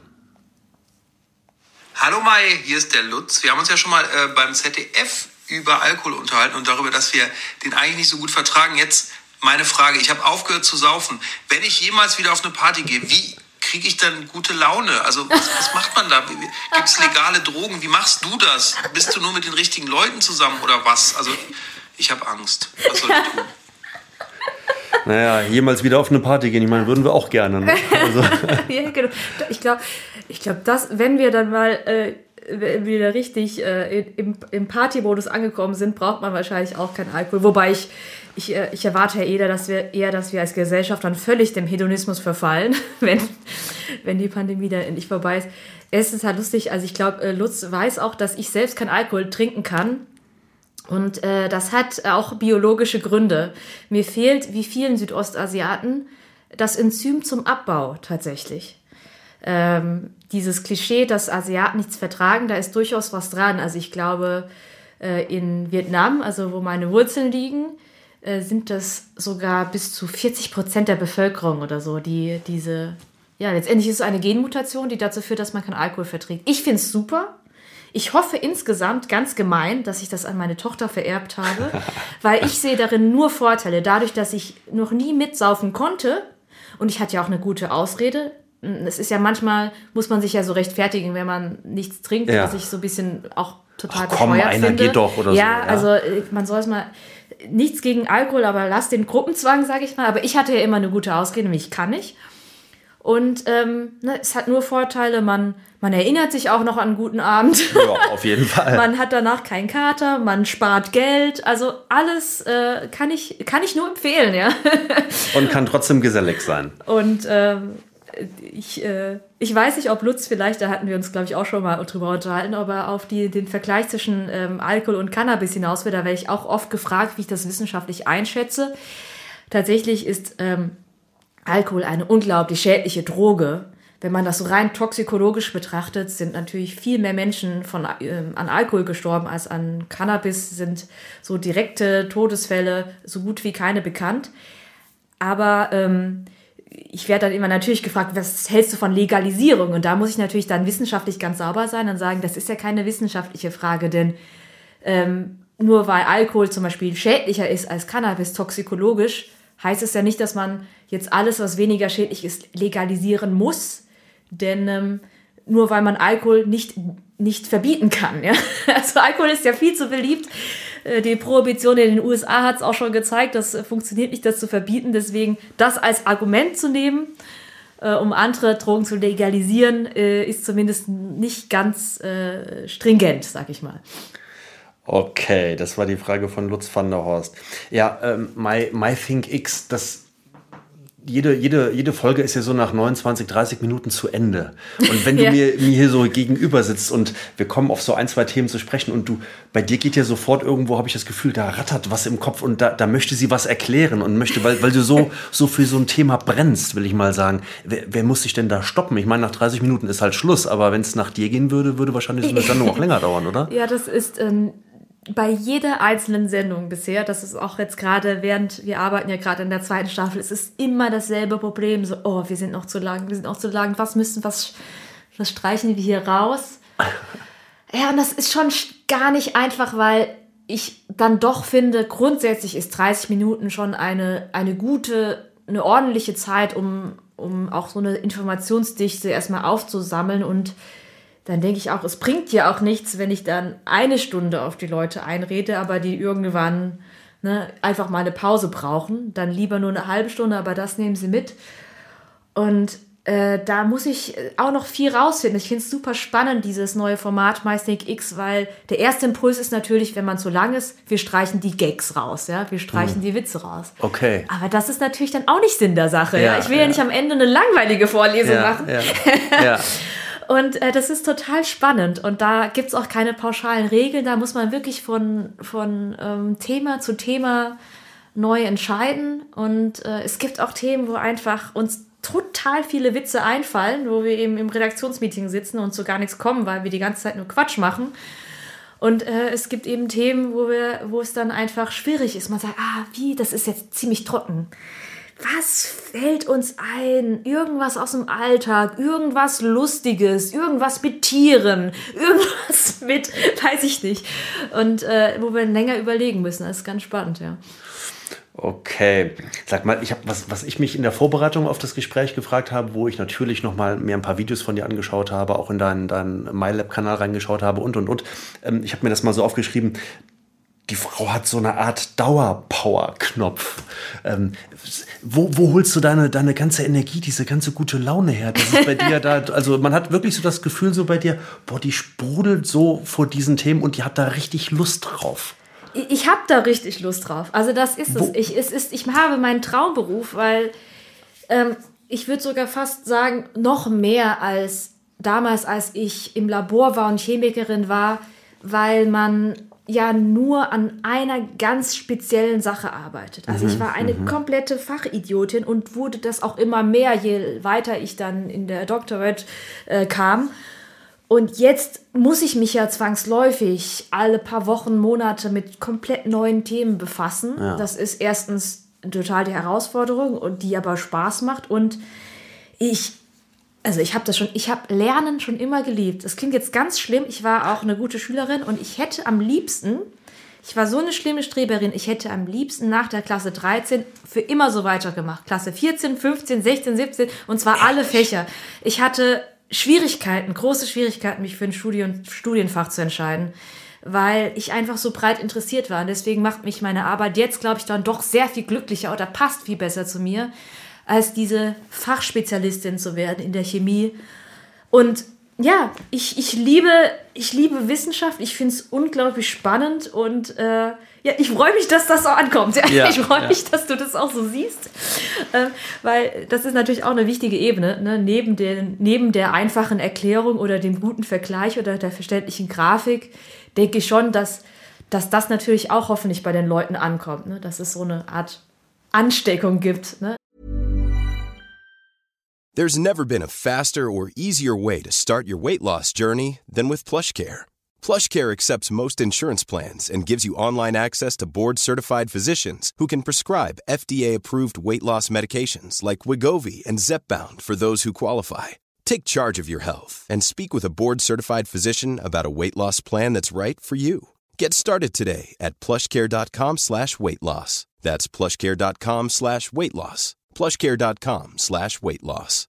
Hallo Mai, hier ist der Lutz. Wir haben uns ja schon mal äh, beim Z D F über Alkohol unterhalten und darüber, dass wir den eigentlich nicht so gut vertragen. Jetzt meine Frage, ich habe aufgehört zu saufen. Wenn ich jemals wieder auf eine Party gehe, wie kriege ich dann gute Laune? Also was, was macht man da? Gibt es legale Drogen? Wie machst du das? Bist du nur mit den richtigen Leuten zusammen oder was? Also ich habe Angst. Was soll ich tun? Naja, jemals wieder auf eine Party gehen, ich meine, würden wir auch gerne. Ne? Also. Ja, genau. Ich glaube, ich glaub, dass, wenn wir dann mal äh, wieder richtig äh, im, im Party-Modus angekommen sind, braucht man wahrscheinlich auch keinen Alkohol. Wobei ich, ich, äh, ich erwarte ja eher dass, wir, eher, dass wir als Gesellschaft dann völlig dem Hedonismus verfallen, wenn, wenn die Pandemie dann endlich vorbei ist. Es ist halt lustig, also ich glaube, äh, Lutz weiß auch, dass ich selbst keinen Alkohol trinken kann. Und äh, das hat auch biologische Gründe. Mir fehlt, wie vielen Südostasiaten, das Enzym zum Abbau tatsächlich. Ähm, dieses Klischee, dass Asiaten nichts vertragen, da ist durchaus was dran. Also ich glaube, äh, in Vietnam, also wo meine Wurzeln liegen, äh, sind das sogar bis zu vierzig Prozent der Bevölkerung oder so, die diese, ja, letztendlich ist es eine Genmutation, die dazu führt, dass man keinen Alkohol verträgt. Ich finde es super. Ich hoffe insgesamt, ganz gemein, dass ich das an meine Tochter vererbt habe, weil ich sehe darin nur Vorteile. Dadurch, dass ich noch nie mitsaufen konnte, und ich hatte ja auch eine gute Ausrede. Es ist ja manchmal, muss man sich ja so rechtfertigen, wenn man nichts trinkt, ja. was ich so ein bisschen auch total Ach, komm, bescheuert einer finde. geht doch oder ja, so. Ja, also man soll es mal, nichts gegen Alkohol, aber lass den Gruppenzwang, sage ich mal. Aber ich hatte ja immer eine gute Ausrede, nämlich ich kann nicht. Und ähm, ne, es hat nur Vorteile, man, man erinnert sich auch noch an einen guten Abend. Ja, auf jeden Fall. Man hat danach keinen Kater, man spart Geld, also alles äh, kann ich, kann ich nur empfehlen, ja. Und kann trotzdem gesellig sein. Und ähm, ich, äh, ich weiß nicht, ob Lutz vielleicht, da hatten wir uns, glaube ich, auch schon mal drüber unterhalten, ob er auf die, den Vergleich zwischen ähm, Alkohol und Cannabis hinaus will. Da werde ich auch oft gefragt, wie ich das wissenschaftlich einschätze. Tatsächlich ist ähm, Alkohol eine unglaublich schädliche Droge. Wenn man das so rein toxikologisch betrachtet, sind natürlich viel mehr Menschen von, äh, an Alkohol gestorben als an Cannabis, sind so direkte Todesfälle so gut wie keine bekannt. Aber ähm, ich werde dann immer natürlich gefragt, was hältst du von Legalisierung? Und da muss ich natürlich dann wissenschaftlich ganz sauber sein und sagen, das ist ja keine wissenschaftliche Frage, denn ähm, nur weil Alkohol zum Beispiel schädlicher ist als Cannabis toxikologisch, heißt es ja nicht, dass man jetzt alles, was weniger schädlich ist, legalisieren muss, denn ähm, nur weil man Alkohol nicht, nicht verbieten kann. Ja? Also Alkohol ist ja viel zu beliebt. Die Prohibition in den U S A hat es auch schon gezeigt, das funktioniert nicht, das zu verbieten. Deswegen das als Argument zu nehmen, äh, um andere Drogen zu legalisieren, äh, ist zumindest nicht ganz äh, stringent, sag ich mal. Okay, das war die Frage von Lutz van der Horst. Ja, ähm, My, MyThinkX, das Jede, jede, jede Folge ist ja so nach neunundzwanzig, dreißig Minuten zu Ende. Und wenn du ja. mir, mir hier so gegenüber sitzt und wir kommen auf so ein, zwei Themen zu sprechen und du, bei dir geht ja sofort irgendwo, habe ich das Gefühl, da rattert was im Kopf und da, da möchte sie was erklären und möchte, weil, weil du so, so für so ein Thema brennst, will ich mal sagen. Wer, wer muss sich denn da stoppen? Ich meine, nach dreißig Minuten ist halt Schluss, aber wenn es nach dir gehen würde, würde wahrscheinlich so eine Sendung auch länger dauern, oder? Ja, das ist ähm, bei jeder einzelnen Sendung bisher, das ist auch jetzt gerade, während wir arbeiten ja gerade in der zweiten Staffel, es ist immer dasselbe Problem, so, oh, wir sind noch zu lang, wir sind noch zu lang, was müssen, was, was streichen wir hier raus? Ja, und das ist schon gar nicht einfach, weil ich dann doch finde, grundsätzlich ist dreißig Minuten schon eine, eine gute, eine ordentliche Zeit, um, um auch so eine Informationsdichte erstmal aufzusammeln. Und dann denke ich auch, es bringt ja auch nichts, wenn ich dann eine Stunde auf die Leute einrede, aber die irgendwann ne, einfach mal eine Pause brauchen. Dann lieber nur eine halbe Stunde, aber das nehmen sie mit. Und äh, da muss ich auch noch viel rausfinden. Ich finde es super spannend, dieses neue Format MyThinkX, weil der erste Impuls ist natürlich, wenn man zu lang ist, wir streichen die Gags raus, ja, wir streichen hm. die Witze raus. Okay. Aber das ist natürlich dann auch nicht Sinn der Sache. Ja, ja? Ich will ja. ja nicht am Ende eine langweilige Vorlesung ja, machen. Ja. Ja. Und äh, das ist total spannend und da gibt es auch keine pauschalen Regeln, da muss man wirklich von, von ähm, Thema zu Thema neu entscheiden und äh, es gibt auch Themen, wo einfach uns total viele Witze einfallen, wo wir eben im Redaktionsmeeting sitzen und zu gar nichts kommen, weil wir die ganze Zeit nur Quatsch machen. Und äh, es gibt eben Themen, wo wir, wo es dann einfach schwierig ist. Man sagt, ah, wie, das ist jetzt ziemlich trocken. Was fällt uns ein? Irgendwas aus dem Alltag, irgendwas Lustiges, irgendwas mit Tieren, irgendwas mit, weiß ich nicht. Und äh, wo wir länger überlegen müssen. Das ist ganz spannend, ja. Okay. Sag mal, ich hab, was, was ich mich in der Vorbereitung auf das Gespräch gefragt habe, wo ich natürlich noch mal mir ein paar Videos von dir angeschaut habe, auch in deinen, deinen MyLab-Kanal reingeschaut habe und, und, und. Ähm, ich habe mir das mal so aufgeschrieben. die Frau hat so eine Art Dauerpower-Knopf. Ähm, wo, wo holst du deine, deine ganze Energie, diese ganze gute Laune her? Das ist bei dir da, also man hat wirklich so das Gefühl so bei dir, boah, die sprudelt so vor diesen Themen und die hat da richtig Lust drauf. Ich habe da richtig Lust drauf. Also das ist es. Wo? Ich, es ist, ich habe meinen Traumberuf, weil ähm, ich würde sogar fast sagen, noch mehr als damals, als ich im Labor war und Chemikerin war, weil man ja nur an einer ganz speziellen Sache arbeitet. Also ich war eine komplette Fachidiotin und wurde das auch immer mehr, je weiter ich dann in der Doktorarbeit äh, kam. Und jetzt muss ich mich ja zwangsläufig alle paar Wochen, Monate mit komplett neuen Themen befassen. Ja. Das ist erstens total die Herausforderung und die aber Spaß macht. Und ich, also ich habe das schon, ich habe Lernen schon immer geliebt. Das klingt jetzt ganz schlimm. Ich war auch eine gute Schülerin und ich hätte am liebsten, ich war so eine schlimme Streberin, ich hätte am liebsten nach der Klasse dreizehn für immer so weitergemacht. Klasse vierzehn, fünfzehn, sechzehn, siebzehn und zwar alle Fächer. Ich hatte Schwierigkeiten, große Schwierigkeiten, mich für ein Studien, Studienfach zu entscheiden, weil ich einfach so breit interessiert war. Und deswegen macht mich meine Arbeit jetzt, glaube ich, dann doch sehr viel glücklicher oder passt viel besser zu mir, als diese Fachspezialistin zu werden in der Chemie. Und ja, ich, ich, liebe, ich liebe Wissenschaft, ich finde es unglaublich spannend und äh, ja, ich freue mich, dass das so ankommt. Ja, ich freue ja. mich, dass du das auch so siehst, äh, weil das ist natürlich auch eine wichtige Ebene, ne? Neben, den, neben der einfachen Erklärung oder dem guten Vergleich oder der verständlichen Grafik, denke ich schon, dass, dass das natürlich auch hoffentlich bei den Leuten ankommt, ne? Dass es so eine Art Ansteckung gibt. Ne? There's never been a faster or easier way to start your weight loss journey than with PlushCare. PlushCare accepts most insurance plans and gives you online access to board-certified physicians who can prescribe F D A-approved weight loss medications like Wegovy and Zepbound for those who qualify. Take charge of your health and speak with a board-certified physician about a weight loss plan that's right for you. Get started today at plushcare.com slash weight loss. That's plushcare.com slash weight loss. plushcare.com slash weight loss.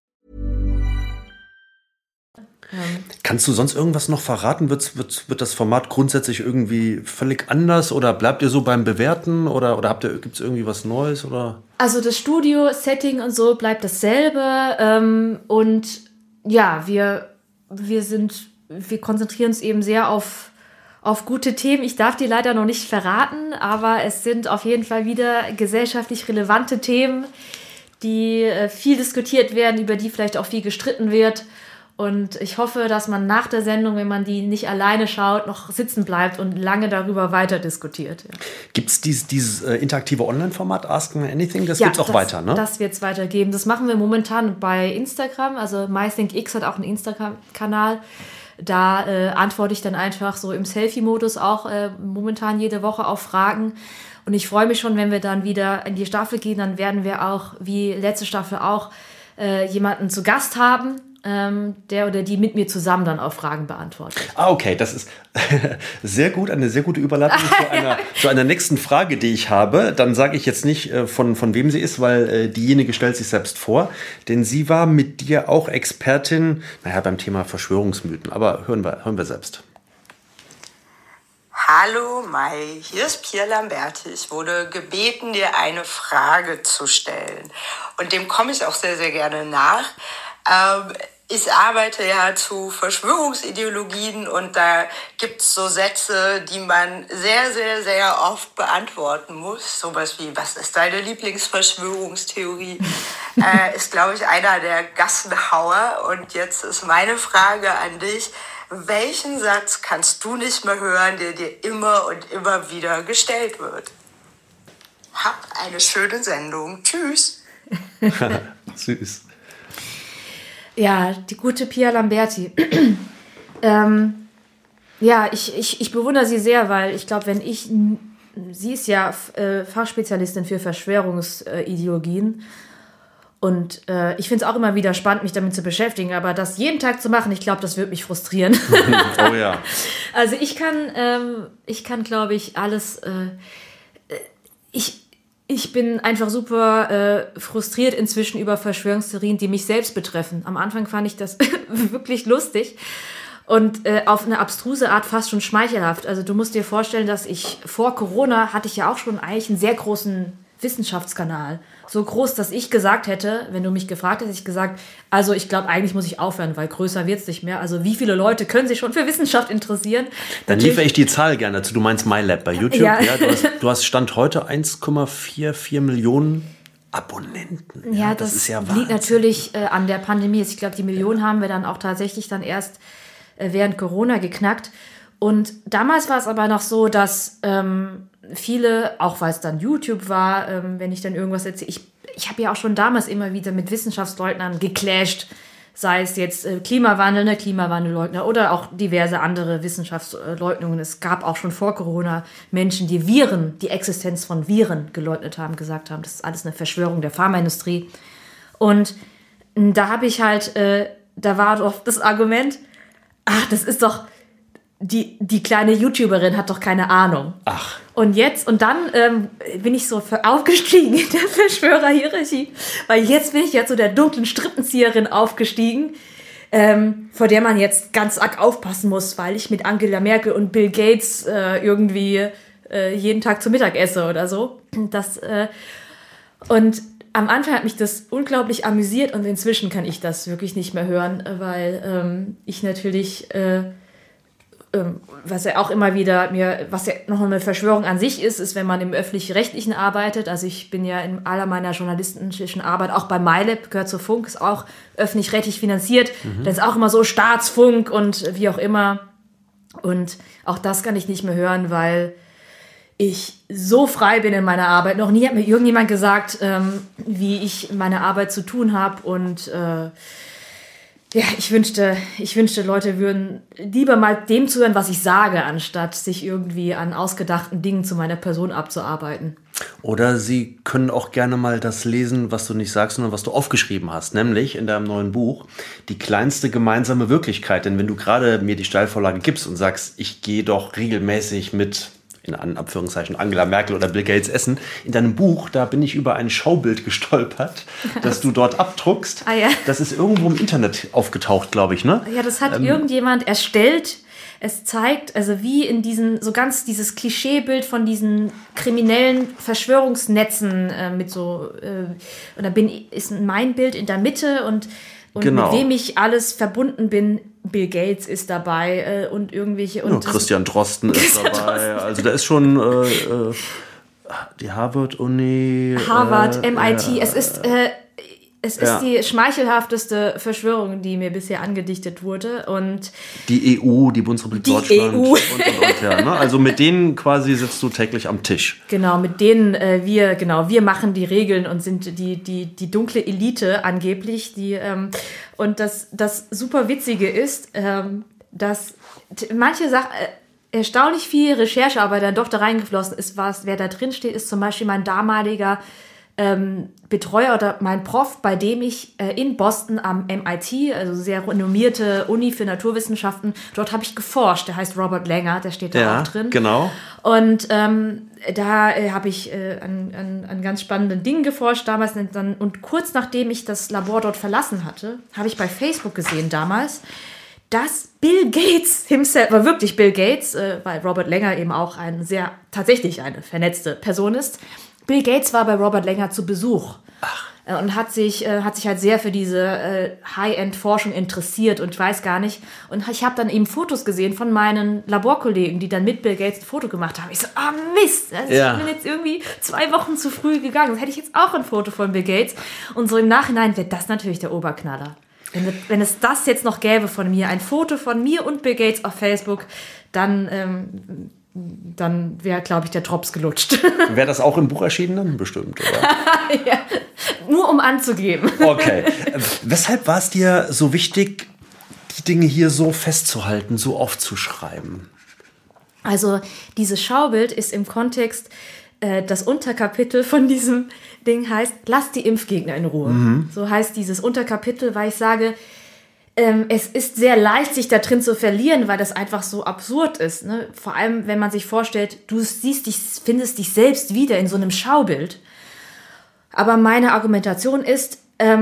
Kannst du sonst irgendwas noch verraten? Wird, wird, wird das Format grundsätzlich irgendwie völlig anders oder bleibt ihr so beim Bewerten oder, oder habt ihr, gibt es irgendwie was Neues? Oder? Also das Studio-Setting und so bleibt dasselbe ähm, und ja, wir, wir sind, wir konzentrieren uns eben sehr auf, auf gute Themen. Ich darf die leider noch nicht verraten, aber es sind auf jeden Fall wieder gesellschaftlich relevante Themen, die äh, viel diskutiert werden, über die vielleicht auch viel gestritten wird. Und ich hoffe, dass man nach der Sendung, wenn man die nicht alleine schaut, noch sitzen bleibt und lange darüber weiter diskutiert. Ja. Gibt es dieses, dieses äh, interaktive Online-Format Ask Me Anything? Das ja, gibt es auch das, weiter, ne? Das wird es weitergeben. Das machen wir momentan bei Instagram. Also MyThinkX hat auch einen Instagram-Kanal. Da äh, antworte ich dann einfach so im Selfie-Modus auch äh, momentan jede Woche auf Fragen. Und ich freue mich schon, wenn wir dann wieder in die Staffel gehen. Dann werden wir auch, wie letzte Staffel auch, äh, jemanden zu Gast haben, ähm, der oder die mit mir zusammen dann auch Fragen beantwortet. Ah, okay, das ist sehr gut, eine sehr gute Überleitung zu einer, zu einer nächsten Frage, die ich habe. Dann sage ich jetzt nicht, äh, von, von wem sie ist, weil äh, diejenige stellt sich selbst vor. Denn sie war mit dir auch Expertin, naja, beim Thema Verschwörungsmythen. Aber hören wir, hören wir selbst. Hallo Mai, hier ist Pia Lamberti. Ich wurde gebeten, dir eine Frage zu stellen. Und dem komme ich auch sehr, sehr gerne nach. Ähm, ich arbeite ja zu Verschwörungsideologien und da gibt es so Sätze, die man sehr, sehr, sehr oft beantworten muss. Sowas wie, was ist deine Lieblingsverschwörungstheorie? äh, ist, glaube ich, einer der Gassenhauer. Und jetzt ist meine Frage an dich. Welchen Satz kannst du nicht mehr hören, der dir immer und immer wieder gestellt wird? Hab eine schöne Sendung. Tschüss. Süß. Ja, die gute Pia Lamberti. ähm, ja, ich, ich, ich bewundere sie sehr, weil ich glaube, wenn ich, sie ist ja äh, Fachspezialistin für Verschwörungsideologien. Und äh, ich finde es auch immer wieder spannend, mich damit zu beschäftigen, aber das jeden Tag zu machen, ich glaube, das wird mich frustrieren. Oh ja. Also ich kann, ähm, ich kann, glaube ich, alles, äh, ich, ich bin einfach super äh, frustriert inzwischen über Verschwörungstheorien, die mich selbst betreffen. Am Anfang fand ich das wirklich lustig Und äh, auf eine abstruse Art fast schon schmeichelhaft. Also du musst dir vorstellen, dass ich vor Corona hatte ich ja auch schon eigentlich einen sehr großen Wissenschaftskanal. So groß, dass ich gesagt hätte, wenn du mich gefragt hättest, ich gesagt, also ich glaube, eigentlich muss ich aufhören, weil größer wird's nicht mehr. Also wie viele Leute können sich schon für Wissenschaft interessieren? Dann Natürlich, liefere ich die Zahl gerne dazu. Du meinst MyLab bei YouTube. Ja. Ja, du, hast, du hast Stand heute eins Komma vierundvierzig Millionen Abonnenten. Ja, Ja, das, das ist ja liegt Wahnsinn. natürlich äh, an der Pandemie. Ich glaube, die Millionen haben wir dann auch tatsächlich dann erst äh, während Corona geknackt. Und damals war es aber noch so, dass ähm, viele, auch weil es dann YouTube war, ähm, wenn ich dann irgendwas erzähle, ich, ich habe ja auch schon damals immer wieder mit Wissenschaftsleugnern geclasht, sei es jetzt äh, Klimawandel, ne, Klimawandelleugner oder auch diverse andere Wissenschaftsleugnungen. Es gab auch schon vor Corona Menschen, die Viren, die Existenz von Viren geleugnet haben, gesagt haben, das ist alles eine Verschwörung der Pharmaindustrie. Und mh, da habe ich halt, äh, da war doch das Argument, ach, das ist doch, die, die kleine YouTuberin hat doch keine Ahnung. Ach. Und jetzt, und dann ähm, bin ich so für aufgestiegen in der Verschwörerhierarchie, weil jetzt bin ich ja zu der dunklen Strippenzieherin aufgestiegen, ähm, vor der man jetzt ganz arg aufpassen muss, weil ich mit Angela Merkel und Bill Gates äh, irgendwie äh, jeden Tag zu Mittag esse oder so. Das, äh, und am Anfang hat mich das unglaublich amüsiert und inzwischen kann ich das wirklich nicht mehr hören, weil ähm, ich natürlich... Äh, was ja auch immer wieder mir, was ja noch eine Verschwörung an sich ist, ist, wenn man im Öffentlich-Rechtlichen arbeitet. Also ich bin ja in aller meiner journalistischen Arbeit, auch bei MyLab, gehört zu Funk, ist auch öffentlich-rechtlich finanziert. Mhm. Das ist auch immer so Staatsfunk und wie auch immer. Und auch das kann ich nicht mehr hören, weil ich so frei bin in meiner Arbeit. Noch nie hat mir irgendjemand gesagt, ähm, wie ich meine Arbeit zu tun habe und äh, ja, ich wünschte, ich wünschte, Leute würden lieber mal dem zuhören, was ich sage, anstatt sich irgendwie an ausgedachten Dingen zu meiner Person abzuarbeiten. Oder sie können auch gerne mal das lesen, was du nicht sagst, sondern was du aufgeschrieben hast, nämlich in deinem neuen Buch Die kleinste gemeinsame Wirklichkeit. Denn wenn du gerade mir die Steilvorlage gibst und sagst, ich gehe doch regelmäßig mit, in Anführungszeichen, Angela Merkel oder Bill Gates essen, in deinem Buch, da bin ich über ein Schaubild gestolpert, das du dort abdruckst. Ah, ja. Das ist irgendwo im Internet aufgetaucht, glaube ich, ne? Ja, das hat ähm, irgendjemand erstellt. Es zeigt, also wie in diesen, so ganz dieses Klischeebild von diesen kriminellen Verschwörungsnetzen äh, mit so, äh, und da bin ist mein Bild in der Mitte und, und genau. mit wem ich alles verbunden bin. Bill Gates ist dabei äh, und irgendwelche... Und ja, Christian Drosten ist Christian dabei. Drosten. Also da ist schon äh, äh, die Harvard-Uni. Harvard, äh, M I T. Äh, es ist, äh, es ist ja. die schmeichelhafteste Verschwörung, die mir bisher angedichtet wurde. Und die E U, die Bundesrepublik die Deutschland. E U. Und, und, und, ja, ne? Also mit denen quasi sitzt du täglich am Tisch. Genau, mit denen äh, wir, genau, wir machen die Regeln und sind die, die, die dunkle Elite angeblich. Die, ähm, und das, das super Witzige ist, ähm, dass t- manche Sachen... Äh, erstaunlich viel Recherchearbeit dann doch da reingeflossen ist, was, wer da drin steht, ist zum Beispiel mein damaliger ähm, Betreuer oder mein Prof, bei dem ich äh, in Boston am M I T, also sehr renommierte Uni für Naturwissenschaften, dort habe ich geforscht. Der heißt Robert Langer, der steht da Ja, auch drin. genau. Und ähm, da äh, habe ich äh, an, an, an ganz spannenden Dingen geforscht damals. Und, dann, und kurz nachdem ich das Labor dort verlassen hatte, habe ich bei Facebook gesehen damals, dass Bill Gates himself, war wirklich Bill Gates, äh, weil Robert Langer eben auch ein sehr, tatsächlich eine vernetzte Person ist. Bill Gates war bei Robert Langer zu Besuch. Ach. Äh, und hat sich, äh, hat sich halt sehr für diese äh, High-End-Forschung interessiert und ich weiß gar nicht. Und ich habe dann eben Fotos gesehen von meinen Laborkollegen, die dann mit Bill Gates ein Foto gemacht haben. Ich so, ah Mist, also ja. ich bin jetzt irgendwie zwei Wochen zu früh gegangen. Sonst hätte ich jetzt auch ein Foto von Bill Gates. Und so im Nachhinein wird das natürlich der Oberknaller. Wenn, wenn es das jetzt noch gäbe von mir, ein Foto von mir und Bill Gates auf Facebook, dann, ähm, dann wäre, glaube ich, der Drops gelutscht. Wäre das auch im Buch erschienen dann? Bestimmt, oder? Ja, nur um anzugeben. Okay. Weshalb war es dir so wichtig, die Dinge hier so festzuhalten, so aufzuschreiben? Also dieses Schaubild ist im Kontext, äh, das Unterkapitel von diesem Ding heißt, lass die Impfgegner in Ruhe. Mhm. So heißt dieses Unterkapitel, weil ich sage, ähm, es ist sehr leicht, sich da drin zu verlieren, weil das einfach so absurd ist. Ne? Vor allem, wenn man sich vorstellt, du siehst dich, findest dich selbst wieder in so einem Schaubild. Aber meine Argumentation ist, ähm,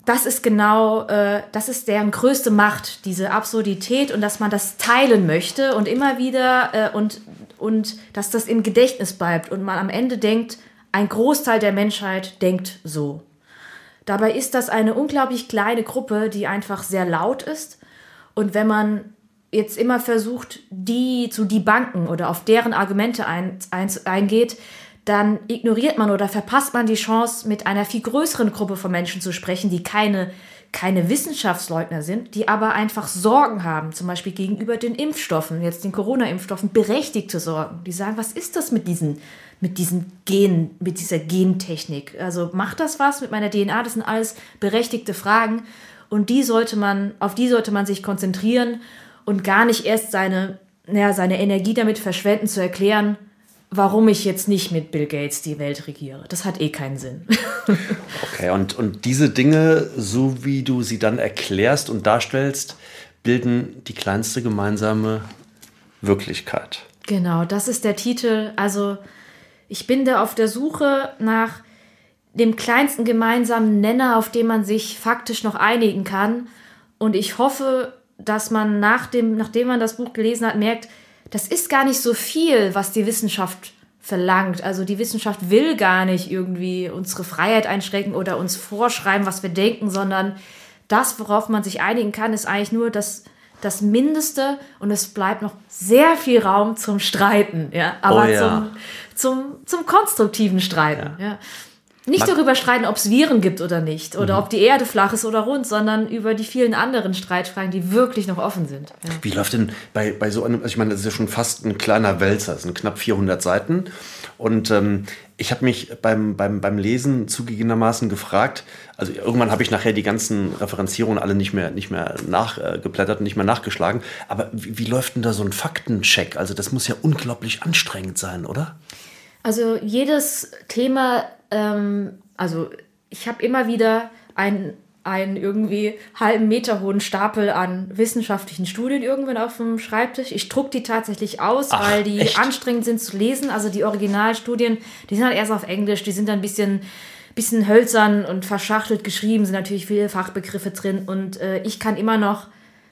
das ist genau, äh, das ist deren größte Macht, diese Absurdität und dass man das teilen möchte und immer wieder äh, und, und dass das im Gedächtnis bleibt und man am Ende denkt, ein Großteil der Menschheit denkt so. Dabei ist das eine unglaublich kleine Gruppe, die einfach sehr laut ist. Und wenn man jetzt immer versucht, die zu debunken oder auf deren Argumente ein, ein, eingeht, dann ignoriert man oder verpasst man die Chance, mit einer viel größeren Gruppe von Menschen zu sprechen, die keine, keine Wissenschaftsleugner sind, die aber einfach Sorgen haben, zum Beispiel gegenüber den Impfstoffen, jetzt den Corona-Impfstoffen, berechtigte Sorgen. Die sagen, was ist das mit diesen, mit diesen Genen, mit dieser Gentechnik? Also macht das was mit meiner D N A? Das sind alles berechtigte Fragen und die sollte man, auf die sollte man sich konzentrieren und gar nicht erst seine, ja, seine Energie damit verschwenden, zu erklären, warum ich jetzt nicht mit Bill Gates die Welt regiere. Das hat eh keinen Sinn. Okay, und, und diese Dinge, so wie du sie dann erklärst und darstellst, bilden die kleinste gemeinsame Wirklichkeit. Genau, das ist der Titel. Also ich bin da auf der Suche nach dem kleinsten gemeinsamen Nenner, auf den man sich faktisch noch einigen kann. Und ich hoffe, dass man nach dem, nachdem man das Buch gelesen hat, merkt, das ist gar nicht so viel, was die Wissenschaft verlangt. Also die Wissenschaft will gar nicht irgendwie unsere Freiheit einschränken oder uns vorschreiben, was wir denken, sondern das, worauf man sich einigen kann, ist eigentlich nur das, das Mindeste und es bleibt noch sehr viel Raum zum Streiten, ja, aber oh ja. zum, zum, zum konstruktiven Streiten, ja. Ja. Nicht Man darüber streiten, ob es Viren gibt oder nicht oder mhm. ob die Erde flach ist oder rund, sondern über die vielen anderen Streitfragen, die wirklich noch offen sind. Ja. Wie läuft denn bei, bei so einem, also ich meine, das ist ja schon fast ein kleiner Wälzer, das sind knapp vierhundert Seiten und ähm, ich habe mich beim, beim, beim Lesen zugegebenermaßen gefragt, also irgendwann habe ich nachher die ganzen Referenzierungen alle nicht mehr, nicht mehr nachgeblättert und nicht mehr nachgeschlagen, aber wie, wie läuft denn da so ein Faktencheck? Also das muss ja unglaublich anstrengend sein, oder? Also jedes Thema, ähm, also ich habe immer wieder einen, einen irgendwie halben Meter hohen Stapel an wissenschaftlichen Studien irgendwann auf dem Schreibtisch. Ich drucke die tatsächlich aus, Ach, weil die echt? anstrengend sind zu lesen. Also die Originalstudien, die sind halt erst auf Englisch, die sind dann ein bisschen, bisschen hölzern und verschachtelt geschrieben, sind natürlich viele Fachbegriffe drin. Und äh, ich kann immer noch,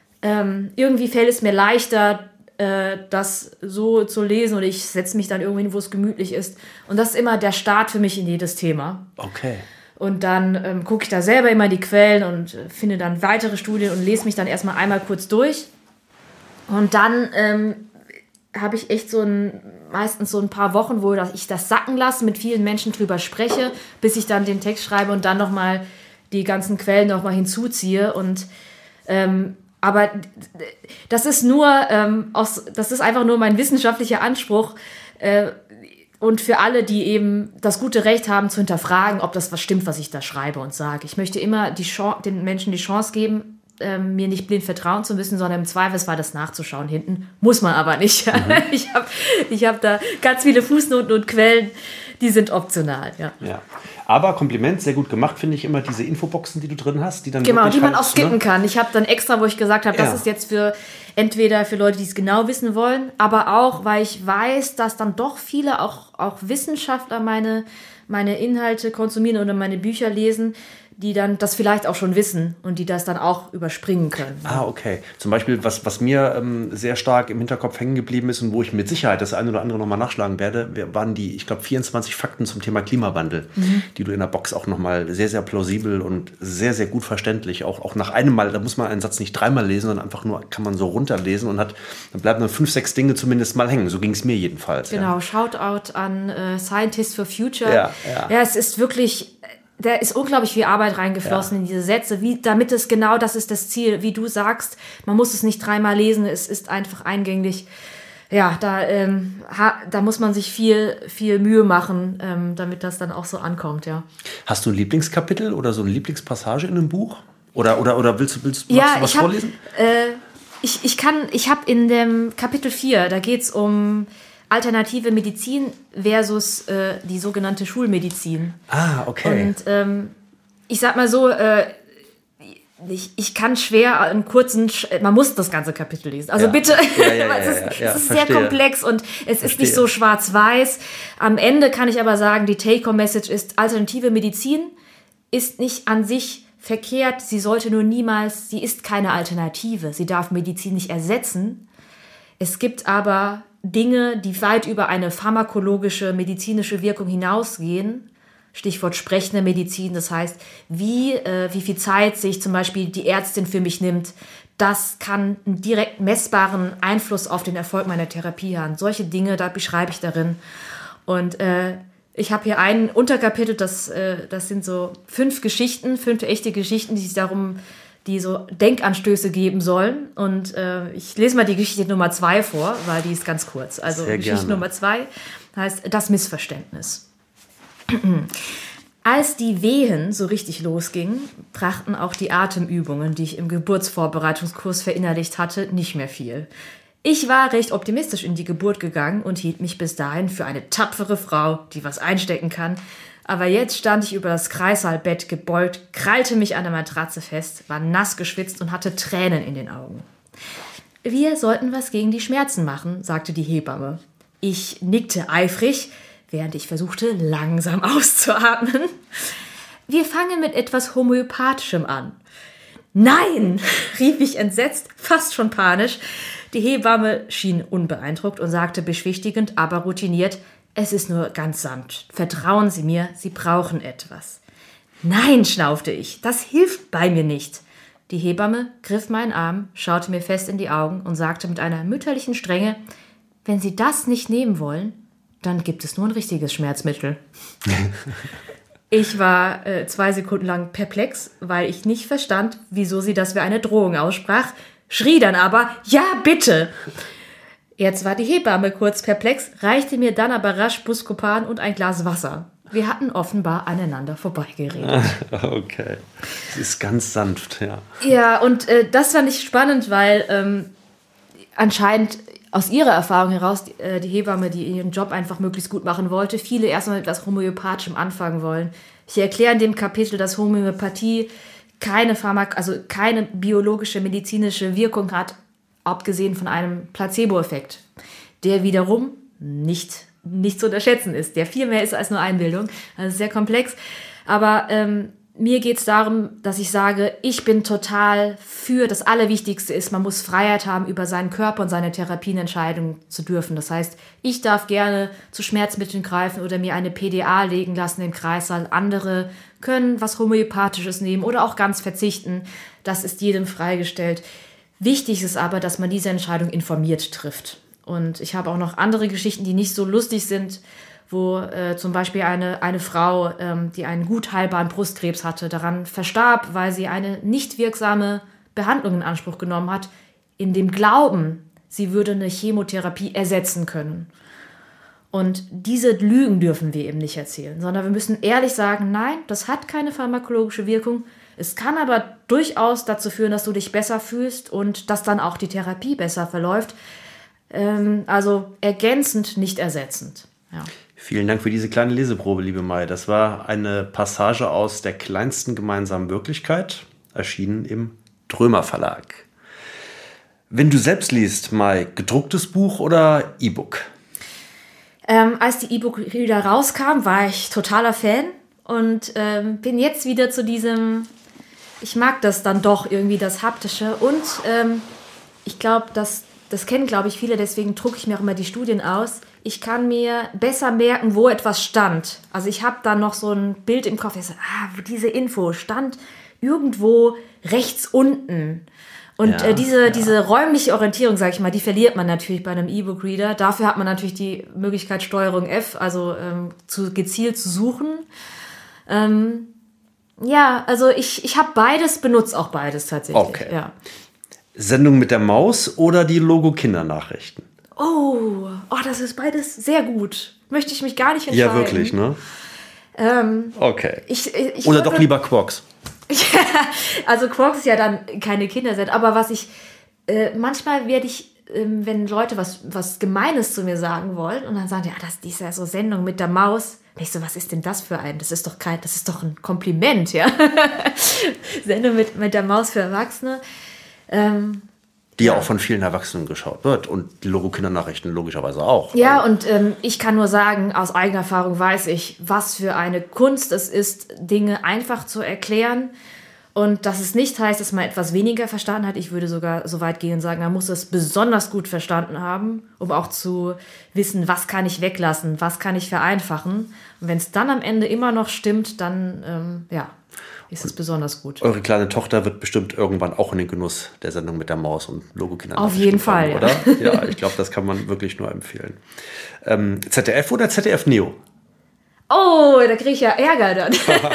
ähm, irgendwie fällt es mir leichter, das so zu lesen oder ich setze mich dann irgendwo hin, wo es gemütlich ist. Und das ist immer der Start für mich in jedes Thema. Okay. Und dann ähm, gucke ich da selber immer die Quellen und äh, finde dann weitere Studien und lese mich dann erstmal einmal kurz durch. Und dann ähm, habe ich echt so ein, meistens so ein paar Wochen, wo ich das sacken lasse, mit vielen Menschen drüber spreche, bis ich dann den Text schreibe und dann nochmal die ganzen Quellen nochmal hinzuziehe. Und ähm, Aber das ist nur, ähm, aus, das ist einfach nur mein wissenschaftlicher Anspruch äh, und für alle, die eben das gute Recht haben, zu hinterfragen, ob das was stimmt, was ich da schreibe und sage. Ich möchte immer die Chance, den Menschen die Chance geben, äh, mir nicht blind vertrauen zu müssen, sondern im Zweifelsfall das nachzuschauen hinten. Muss man aber nicht. Mhm. Ich habe ich hab da ganz viele Fußnoten und Quellen, die sind optional. Ja. Ja. Aber Kompliment, sehr gut gemacht, finde ich immer diese Infoboxen, die du drin hast, die dann genau, die man halt, auch skippen ne? kann. Ich habe dann extra, wo ich gesagt habe, das ja. ist jetzt für entweder für Leute, die es genau wissen wollen, aber auch, weil ich weiß, dass dann doch viele, auch, auch Wissenschaftler meine, meine Inhalte konsumieren oder meine Bücher lesen, die dann das vielleicht auch schon wissen und die das dann auch überspringen können. Ah, okay. Zum Beispiel, was, was mir ähm, sehr stark im Hinterkopf hängen geblieben ist und wo ich mit Sicherheit das eine oder andere nochmal nachschlagen werde, waren die, ich glaube, vierundzwanzig Fakten zum Thema Klimawandel, mhm. die du in der Box auch nochmal sehr, sehr plausibel und sehr, sehr gut verständlich, auch, auch nach einem Mal, da muss man einen Satz nicht dreimal lesen, sondern einfach nur, kann man so runterlesen und hat, dann bleiben dann fünf, sechs Dinge zumindest mal hängen. So ging es mir jedenfalls. Genau, ja. Shoutout an äh, Scientists for Future. Ja, ja. ja, es ist wirklich... Da ist unglaublich viel Arbeit reingeflossen ja. in diese Sätze, wie, damit es genau, das ist das Ziel, wie du sagst, man muss es nicht dreimal lesen, es ist einfach eingänglich. Ja, da, ähm, ha, da muss man sich viel, viel Mühe machen, ähm, damit das dann auch so ankommt, ja. Hast du ein Lieblingskapitel oder so eine Lieblingspassage in einem Buch? Oder, oder, oder willst du, willst, ja, magst du was ich hab, vorlesen? Äh, ich, ich kann, ich habe in dem Kapitel vier, da geht es um alternative Medizin versus äh, die sogenannte Schulmedizin. Ah, okay. Und ähm, ich sag mal so, äh, ich, ich kann schwer einen kurzen, man muss das ganze Kapitel lesen. Also ja. bitte, ja, ja, ja, es ist, ja, ja, es ist verstehe. sehr komplex und es verstehe. ist nicht so schwarz-weiß. Am Ende kann ich aber sagen, die Take-Home-Message ist, alternative Medizin ist nicht an sich verkehrt. Sie sollte nur niemals, sie ist keine Alternative. Sie darf Medizin nicht ersetzen. Es gibt aber Dinge, die weit über eine pharmakologische, medizinische Wirkung hinausgehen. Stichwort sprechende Medizin, das heißt, wie, äh, wie viel Zeit sich zum Beispiel die Ärztin für mich nimmt, das kann einen direkt messbaren Einfluss auf den Erfolg meiner Therapie haben. Solche Dinge, da beschreibe ich darin. Und äh, ich habe hier ein Unterkapitel, das, äh, das sind so fünf Geschichten, fünf echte Geschichten, die sich darum, die so Denkanstöße geben sollen. Und äh, ich lese mal die Geschichte Nummer zwei vor, weil die ist ganz kurz. Also Sehr Geschichte gerne. Nummer zwei heißt Das Missverständnis. Als die Wehen so richtig losgingen, brachten auch die Atemübungen, die ich im Geburtsvorbereitungskurs verinnerlicht hatte, nicht mehr viel. Ich war recht optimistisch in die Geburt gegangen und hielt mich bis dahin für eine tapfere Frau, die was einstecken kann. Aber jetzt stand ich über das Kreissaalbett gebeugt, krallte mich an der Matratze fest, war nass geschwitzt und hatte Tränen in den Augen. Wir sollten was gegen die Schmerzen machen, sagte die Hebamme. Ich nickte eifrig, während ich versuchte, langsam auszuatmen. Wir fangen mit etwas Homöopathischem an. Nein, rief ich entsetzt, fast schon panisch. Die Hebamme schien unbeeindruckt und sagte beschwichtigend, aber routiniert, es ist nur ganz sanft. Vertrauen Sie mir, Sie brauchen etwas. Nein, schnaufte ich, das hilft bei mir nicht. Die Hebamme griff meinen Arm, schaute mir fest in die Augen und sagte mit einer mütterlichen Strenge, wenn Sie das nicht nehmen wollen, dann gibt es nur ein richtiges Schmerzmittel. Ich war äh, zwei Sekunden lang perplex, weil ich nicht verstand, wieso sie das wie eine Drohung aussprach, schrie dann aber, ja, bitte! Jetzt war die Hebamme kurz perplex, reichte mir dann aber rasch Buscopan und ein Glas Wasser. Wir hatten offenbar aneinander vorbeigeredet. Okay, sie ist ganz sanft, ja. Ja, und äh, das fand ich spannend, weil ähm, anscheinend aus ihrer Erfahrung heraus, die, äh, die Hebamme, die ihren Job einfach möglichst gut machen wollte, viele erstmal mit etwas Homöopathischem anfangen wollen. Ich erkläre in dem Kapitel, dass Homöopathie keine Pharmak, also keine biologische, medizinische Wirkung hat, abgesehen von einem Placebo-Effekt, der wiederum nicht, nicht zu unterschätzen ist, der viel mehr ist als nur Einbildung. Also sehr komplex. Aber ähm, mir geht es darum, dass ich sage, ich bin total für, das Allerwichtigste ist, man muss Freiheit haben, über seinen Körper und seine Therapien entscheiden zu dürfen. Das heißt, ich darf gerne zu Schmerzmitteln greifen oder mir eine P D A legen lassen im Kreissaal. Andere können was Homöopathisches nehmen oder auch ganz verzichten. Das ist jedem freigestellt. Wichtig ist aber, dass man diese Entscheidung informiert trifft. Und ich habe auch noch andere Geschichten, die nicht so lustig sind, wo äh, zum Beispiel eine, eine Frau, ähm, die einen gut heilbaren Brustkrebs hatte, daran verstarb, weil sie eine nicht wirksame Behandlung in Anspruch genommen hat, in dem Glauben, sie würde eine Chemotherapie ersetzen können. Und diese Lügen dürfen wir eben nicht erzählen, sondern wir müssen ehrlich sagen, nein, das hat keine pharmakologische Wirkung. Es kann aber durchaus dazu führen, dass du dich besser fühlst und dass dann auch die Therapie besser verläuft. Ähm, also ergänzend, nicht ersetzend. Ja. Vielen Dank für diese kleine Leseprobe, liebe Mai. Das war eine Passage aus Der kleinsten gemeinsamen Wirklichkeit, erschienen im Drömer Verlag. Wenn du selbst liest, Mai, gedrucktes Buch oder E-Book? Ähm, als die E-Book-Reader rauskam, war ich totaler Fan und ähm, bin jetzt wieder zu diesem, ich mag das dann doch irgendwie, das Haptische. Und ähm, ich glaube, das, das kennen, glaube ich, viele, deswegen drucke ich mir auch immer die Studien aus. Ich kann mir besser merken, wo etwas stand. Also ich habe dann noch so ein Bild im Kopf, ich so, ah, diese Info stand irgendwo rechts unten. Und ja, äh, diese, ja. diese räumliche Orientierung, sage ich mal, die verliert man natürlich bei einem E-Book-Reader. Dafür hat man natürlich die Möglichkeit, Steuerung F, also ähm, zu, gezielt zu suchen. Ähm, ja, also ich, ich habe beides, benutze auch beides tatsächlich. Okay. Ja. Sendung mit der Maus oder die Logo-Kindernachrichten? Oh, oh, das ist beides sehr gut. Möchte ich mich gar nicht entscheiden. Ja, wirklich, ne? Ähm, okay. Ich, ich oder würde, doch lieber Quarks? Also Quarks ist ja dann keine Kindersendung, aber was ich, äh, manchmal werde ich, äh, wenn Leute was, was Gemeines zu mir sagen wollen und dann sagen, ja, das, die ist ja so Sendung mit der Maus. Und ich so, was ist denn das für ein? Das ist doch kein, das ist doch ein Kompliment, ja. Sendung mit, mit der Maus für Erwachsene. Ähm, Die ja auch von vielen Erwachsenen geschaut wird. Und die Logo-Kindernachrichten logischerweise auch. Ja, und ähm, ich kann nur sagen, aus eigener Erfahrung weiß ich, was für eine Kunst es ist, Dinge einfach zu erklären Und dass es nicht heißt, dass man etwas weniger verstanden hat. Ich würde sogar so weit gehen und sagen, man muss es besonders gut verstanden haben, um auch zu wissen, was kann ich weglassen, was kann ich vereinfachen. Und wenn es dann am Ende immer noch stimmt, dann ähm, ja, ist es besonders gut. Eure kleine Tochter wird bestimmt irgendwann auch in den Genuss der Sendung mit der Maus und Logokinder. Auf jeden Fall, kommen, oder? Ja, ich glaube, das kann man wirklich nur empfehlen. Ähm, Z D F oder Z D F Neo? Oh, da kriege ich ja Ärger dann.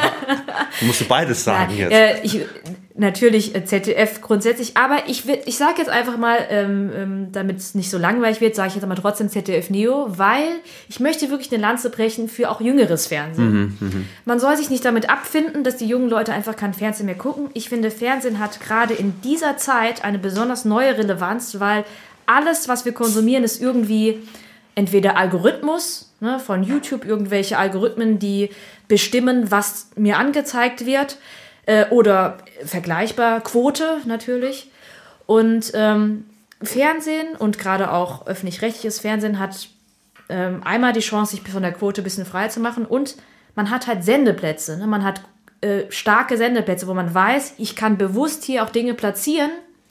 Du musst beides sagen Nein, jetzt. Äh, ich, natürlich äh, Z D F grundsätzlich, aber ich, ich sage jetzt einfach mal, ähm, ähm, damit es nicht so langweilig wird, sage ich jetzt aber trotzdem Z D F Neo, weil ich möchte wirklich eine Lanze brechen für auch jüngeres Fernsehen. Mhm, Man soll sich nicht damit abfinden, dass die jungen Leute einfach kein Fernsehen mehr gucken. Ich finde, Fernsehen hat gerade in dieser Zeit eine besonders neue Relevanz, weil alles, was wir konsumieren, ist irgendwie entweder Algorithmus, ne, von YouTube, irgendwelche Algorithmen, die bestimmen, was mir angezeigt wird, äh, oder vergleichbar Quote natürlich. Und ähm, Fernsehen und gerade auch öffentlich-rechtliches Fernsehen hat ähm, einmal die Chance, sich von der Quote ein bisschen frei zu machen, und man hat halt Sendeplätze. Ne? Man hat äh, starke Sendeplätze, wo man weiß, ich kann bewusst hier auch Dinge platzieren,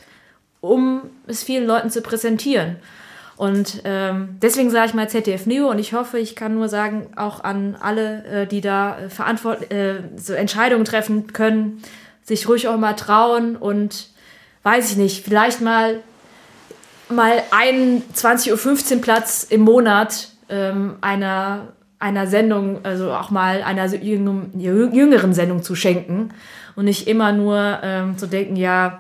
um es vielen Leuten zu präsentieren. Und ähm, deswegen sage ich mal Z D F Neo, und ich hoffe, ich kann nur sagen, auch an alle, äh, die da äh, verantwort- äh, so Entscheidungen treffen können, sich ruhig auch mal trauen und, weiß ich nicht, vielleicht mal, mal einen zwanzig Uhr fünfzehn Platz im Monat ähm, einer, einer Sendung, also auch mal einer jüng- jüngeren Sendung zu schenken und nicht immer nur ähm, zu denken, ja,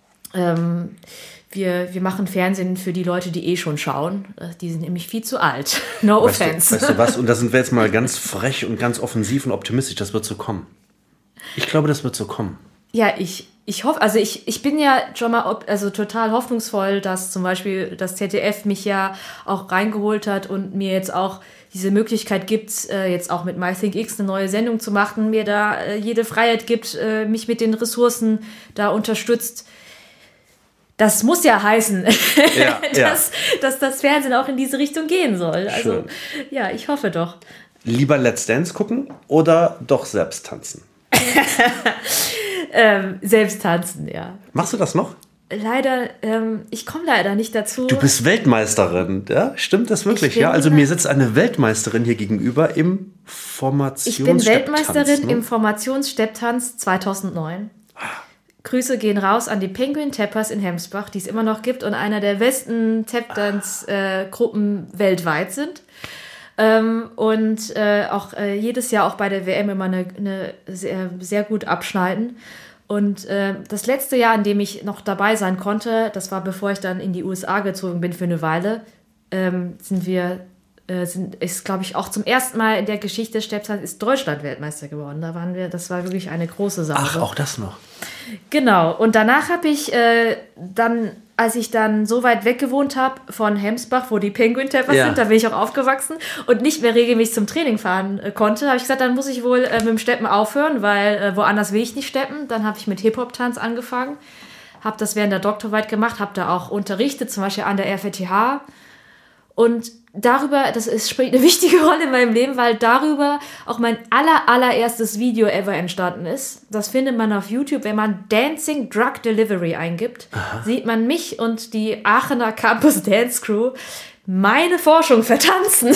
ähm, Wir, wir machen Fernsehen für die Leute, die eh schon schauen. Die sind nämlich viel zu alt. No weißt offense. Du, weißt du was? Und da sind wir jetzt mal ganz frech und ganz offensiv und optimistisch. Das wird so kommen. Ich glaube, das wird so kommen. Ja, ich, ich hoffe, also ich, ich bin ja schon mal ob, also total hoffnungsvoll, dass zum Beispiel das Z D F mich ja auch reingeholt hat und mir jetzt auch diese Möglichkeit gibt, äh, jetzt auch mit MyThinkX eine neue Sendung zu machen, mir da äh, jede Freiheit gibt, äh, mich mit den Ressourcen da unterstützt. Das muss ja heißen, ja, dass, ja. dass das Fernsehen auch in diese Richtung gehen soll. Also, schön. Ja, ich hoffe doch. Lieber Let's Dance gucken oder doch selbst tanzen? ähm, selbst tanzen, ja. Machst du das noch? Leider, ähm, ich komme leider nicht dazu. Du bist Weltmeisterin, ja? Stimmt das wirklich? Ja, also mir sitzt eine Weltmeisterin hier gegenüber im Formationsstepptanz. Ich bin Weltmeisterin ne? im Formationsstepptanz zweitausendneun. Grüße gehen raus an die Penguin Tappers in Hemsbach, die es immer noch gibt und einer der besten Tap-Dance-Gruppen äh, weltweit sind. Ähm, und äh, auch äh, jedes Jahr auch bei der W M immer eine, eine sehr, sehr gut abschneiden. Und äh, das letzte Jahr, in dem ich noch dabei sein konnte, das war bevor ich dann in die U S A gezogen bin für eine Weile, ähm, sind wir Sind, ist, glaube ich, auch zum ersten Mal in der Geschichte des Stepptanz ist Deutschland Weltmeister geworden. Da waren wir, das war wirklich eine große Sache. Ach, auch das noch. Genau. Und danach habe ich äh, dann, als ich dann so weit weg gewohnt habe von Hemsbach, wo die Penguin Tappers ja. sind, da bin ich auch aufgewachsen und nicht mehr regelmäßig zum Training fahren äh, konnte, habe ich gesagt, dann muss ich wohl äh, mit dem Steppen aufhören, weil äh, woanders will ich nicht steppen. Dann habe ich mit Hip-Hop-Tanz angefangen, habe das während der Doktorarbeit gemacht, habe da auch unterrichtet, zum Beispiel an der R W T H. Und darüber, das ist, spielt eine wichtige Rolle in meinem Leben, weil darüber auch mein aller, allererstes Video ever entstanden ist. Das findet man auf YouTube. Wenn man Dancing Drug Delivery eingibt, aha, sieht man mich und die Aachener Campus Dance Crew meine Forschung vertanzen.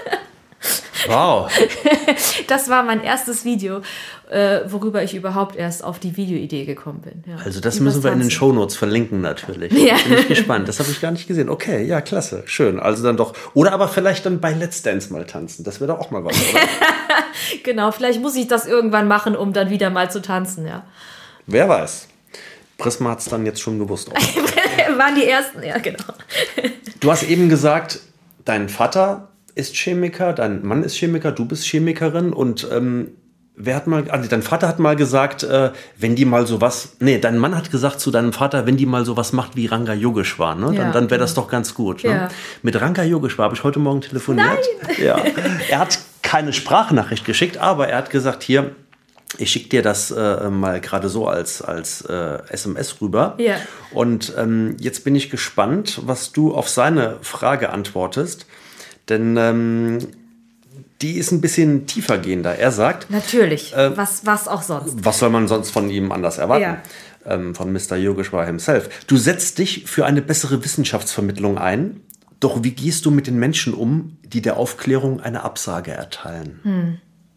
Wow. Das war mein erstes Video, äh, worüber ich überhaupt erst auf die Videoidee gekommen bin. Ja. Also das müssen wir in den Shownotes verlinken natürlich. Ja. Bin ich gespannt. Das habe ich gar nicht gesehen. Okay, ja, klasse. Schön. Also dann doch. Oder aber vielleicht dann bei Let's Dance mal tanzen. Das wäre doch auch mal was, oder? Genau, vielleicht muss ich das irgendwann machen, um dann wieder mal zu tanzen, ja. Wer weiß. Prisma hat es dann jetzt schon gewusst. Waren die Ersten, ja, genau. Du hast eben gesagt, dein Vater ist Chemiker, dein Mann ist Chemiker, du bist Chemikerin und ähm, wer hat mal, also dein Vater hat mal gesagt, äh, wenn die mal sowas, nee, dein Mann hat gesagt zu deinem Vater, wenn die mal sowas macht wie Ranga Yogeshwar, ne, ja, dann, dann wäre das doch ganz gut. Ne? Ja. Mit Ranga Yogeshwar habe ich heute Morgen telefoniert. Nein! Ja. Er hat keine Sprachnachricht geschickt, aber er hat gesagt, hier, ich schicke dir das äh, mal gerade so als, als äh, S M S rüber. Ja. Und ähm, jetzt bin ich gespannt, was du auf seine Frage antwortest. Denn ähm, die ist ein bisschen tiefer gehender. Er sagt... Natürlich, äh, was, was auch sonst. Was soll man sonst von ihm anders erwarten? Ja. Ähm, von Mister Yogeshwar himself. Du setzt dich für eine bessere Wissenschaftsvermittlung ein, doch wie gehst du mit den Menschen um, die der Aufklärung eine Absage erteilen? Hm.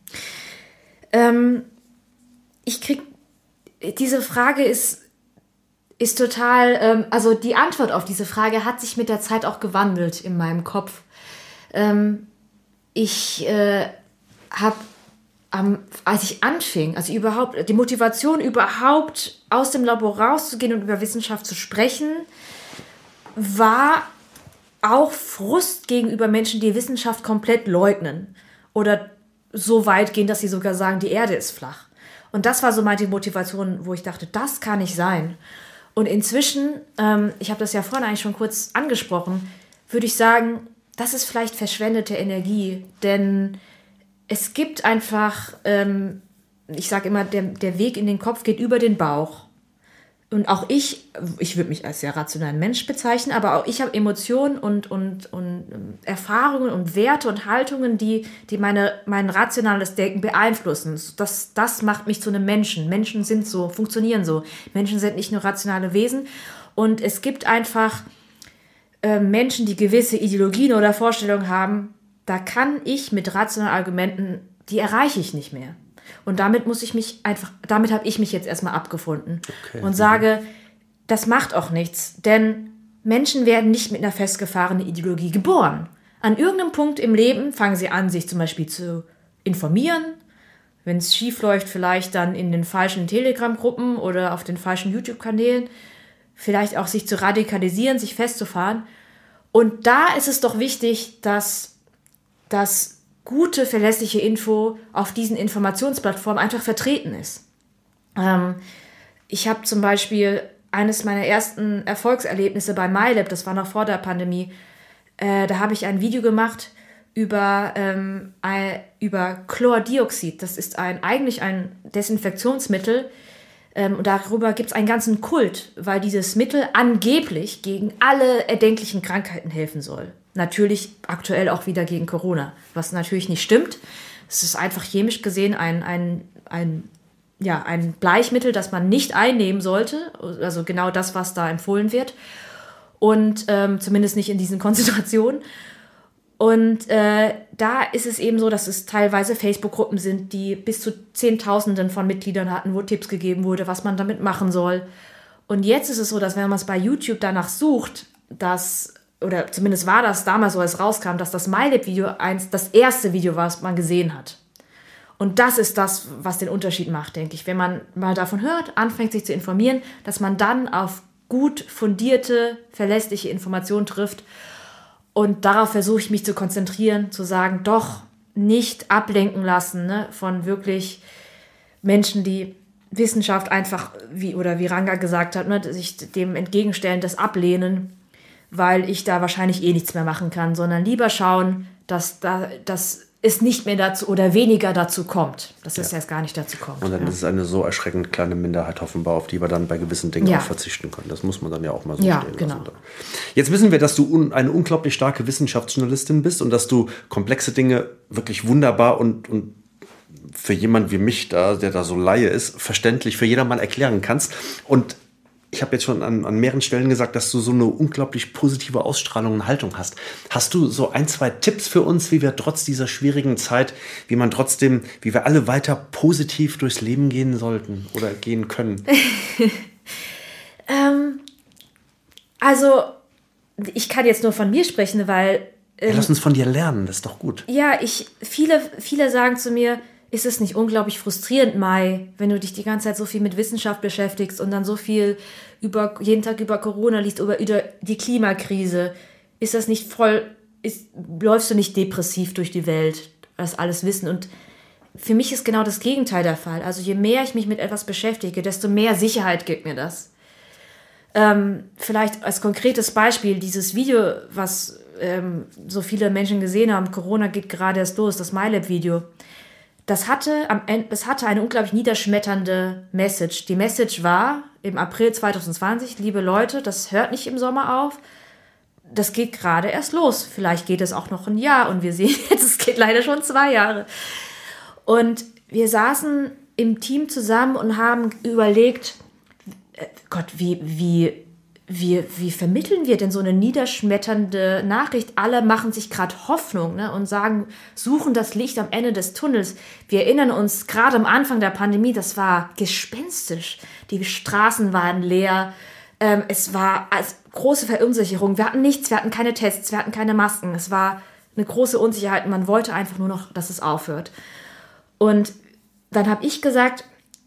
Ähm, ich krieg... Diese Frage ist... ist total, ähm, also die Antwort auf diese Frage hat sich mit der Zeit auch gewandelt in meinem Kopf. Ähm, ich äh, habe, ähm, als ich anfing, also überhaupt, die Motivation überhaupt aus dem Labor rauszugehen und über Wissenschaft zu sprechen, war auch Frust gegenüber Menschen, die Wissenschaft komplett leugnen oder so weit gehen, dass sie sogar sagen, die Erde ist flach. Und das war so meine Motivation, wo ich dachte, das kann nicht sein. Und inzwischen, ähm, ich habe das ja vorhin eigentlich schon kurz angesprochen, würde ich sagen, das ist vielleicht verschwendete Energie. Denn es gibt einfach, ähm, ich sage immer, der, der Weg in den Kopf geht über den Bauch. Und auch ich, ich würde mich als sehr rationalen Mensch bezeichnen, aber auch ich habe Emotionen und, und, und Erfahrungen und Werte und Haltungen, die, die meine, mein rationales Denken beeinflussen. Das, das macht mich zu einem Menschen. Menschen sind so, funktionieren so. Menschen sind nicht nur rationale Wesen. Und es gibt einfach äh, Menschen, die gewisse Ideologien oder Vorstellungen haben, da kann ich mit rationalen Argumenten, die erreiche ich nicht mehr. Und damit muss ich mich einfach, damit habe ich mich jetzt erstmal abgefunden okay. und sage, das macht auch nichts, denn Menschen werden nicht mit einer festgefahrenen Ideologie geboren. An irgendeinem Punkt im Leben fangen sie an, sich zum Beispiel zu informieren, wenn es schief läuft, vielleicht dann in den falschen Telegram-Gruppen oder auf den falschen YouTube-Kanälen, vielleicht auch sich zu radikalisieren, sich festzufahren. Und da ist es doch wichtig, dass das gute, verlässliche Info auf diesen Informationsplattformen einfach vertreten ist. Ähm, ich habe zum Beispiel eines meiner ersten Erfolgserlebnisse bei MyLab, das war noch vor der Pandemie, äh, da habe ich ein Video gemacht über, ähm, ein, über Chlordioxid. Das ist ein, eigentlich ein Desinfektionsmittel ähm, und darüber gibt es einen ganzen Kult, weil dieses Mittel angeblich gegen alle erdenklichen Krankheiten helfen soll. Natürlich aktuell auch wieder gegen Corona, was natürlich nicht stimmt. Es ist einfach chemisch gesehen ein, ein, ein, ja, ein Bleichmittel, das man nicht einnehmen sollte. Also genau das, was da empfohlen wird. Und ähm, zumindest nicht in diesen Konzentrationen. Und äh, da ist es eben so, dass es teilweise Facebook-Gruppen sind, die bis zu Zehntausenden von Mitgliedern hatten, wo Tipps gegeben wurde, was man damit machen soll. Und jetzt ist es so, dass wenn man es bei YouTube danach sucht, dass oder zumindest war das damals so, als es rauskam, dass das MyLab-Video eins das erste Video war, was man gesehen hat. Und das ist das, was den Unterschied macht, denke ich. Wenn man mal davon hört, anfängt sich zu informieren, dass man dann auf gut fundierte, verlässliche Informationen trifft. Und darauf versuche ich mich zu konzentrieren, zu sagen, doch nicht ablenken lassen, ne, von wirklich Menschen, die Wissenschaft einfach, wie oder wie Ranga gesagt hat, ne, sich dem entgegenstellen, das ablehnen, weil ich da wahrscheinlich eh nichts mehr machen kann, sondern lieber schauen, dass, da, dass es nicht mehr dazu oder weniger dazu kommt, dass es ja. jetzt gar nicht dazu kommt. Und dann ja. ist es eine so erschreckend kleine Minderheit offenbar, auf die wir dann bei gewissen Dingen ja. auch verzichten können. Das muss man dann ja auch mal so ja, stehen genau. lassen. Jetzt wissen wir, dass du un- eine unglaublich starke Wissenschaftsjournalistin bist und dass du komplexe Dinge wirklich wunderbar und, und für jemanden wie mich, da, der da so Laie ist, verständlich für jedermann erklären kannst. Und ich habe jetzt schon an, an mehreren Stellen gesagt, dass du so eine unglaublich positive Ausstrahlung und Haltung hast. Hast du so ein, zwei Tipps für uns, wie wir trotz dieser schwierigen Zeit, wie man trotzdem, wie wir alle weiter positiv durchs Leben gehen sollten oder gehen können? ähm, also, ich kann jetzt nur von mir sprechen, weil... Ähm, ja, lass uns von dir lernen, das ist doch gut. Ja, ich, viele, viele sagen zu mir, ist es nicht unglaublich frustrierend, Mai, wenn du dich die ganze Zeit so viel mit Wissenschaft beschäftigst und dann so viel über jeden Tag über Corona liest, über, über die Klimakrise? Ist das nicht voll, ist, läufst du nicht depressiv durch die Welt, das alles wissen? Und für mich ist genau das Gegenteil der Fall. Also je mehr ich mich mit etwas beschäftige, desto mehr Sicherheit gibt mir das. Ähm, vielleicht als konkretes Beispiel, dieses Video, was ähm, so viele Menschen gesehen haben, Corona geht gerade erst los, das MyLab-Video. Das hatte, am Ende, das hatte eine unglaublich niederschmetternde Message. Die Message war im April zwanzig zwanzig, liebe Leute, das hört nicht im Sommer auf. das geht gerade erst los. Vielleicht geht es auch noch ein Jahr und wir sehen jetzt, es geht leider schon zwei Jahre. Und wir saßen im Team zusammen und haben überlegt, Gott, wie, wie, wie, wie vermitteln wir denn so eine niederschmetternde Nachricht? Alle machen sich gerade Hoffnung, ne, und sagen, suchen das Licht am Ende des Tunnels. Wir erinnern uns, gerade am Anfang der Pandemie, das war gespenstisch. Die Straßen waren leer. Ähm, es war als große Verunsicherung. Wir hatten nichts, wir hatten keine Tests, wir hatten keine Masken. Es war eine große Unsicherheit. Man wollte einfach nur noch, dass es aufhört. Und dann habe ich gesagt,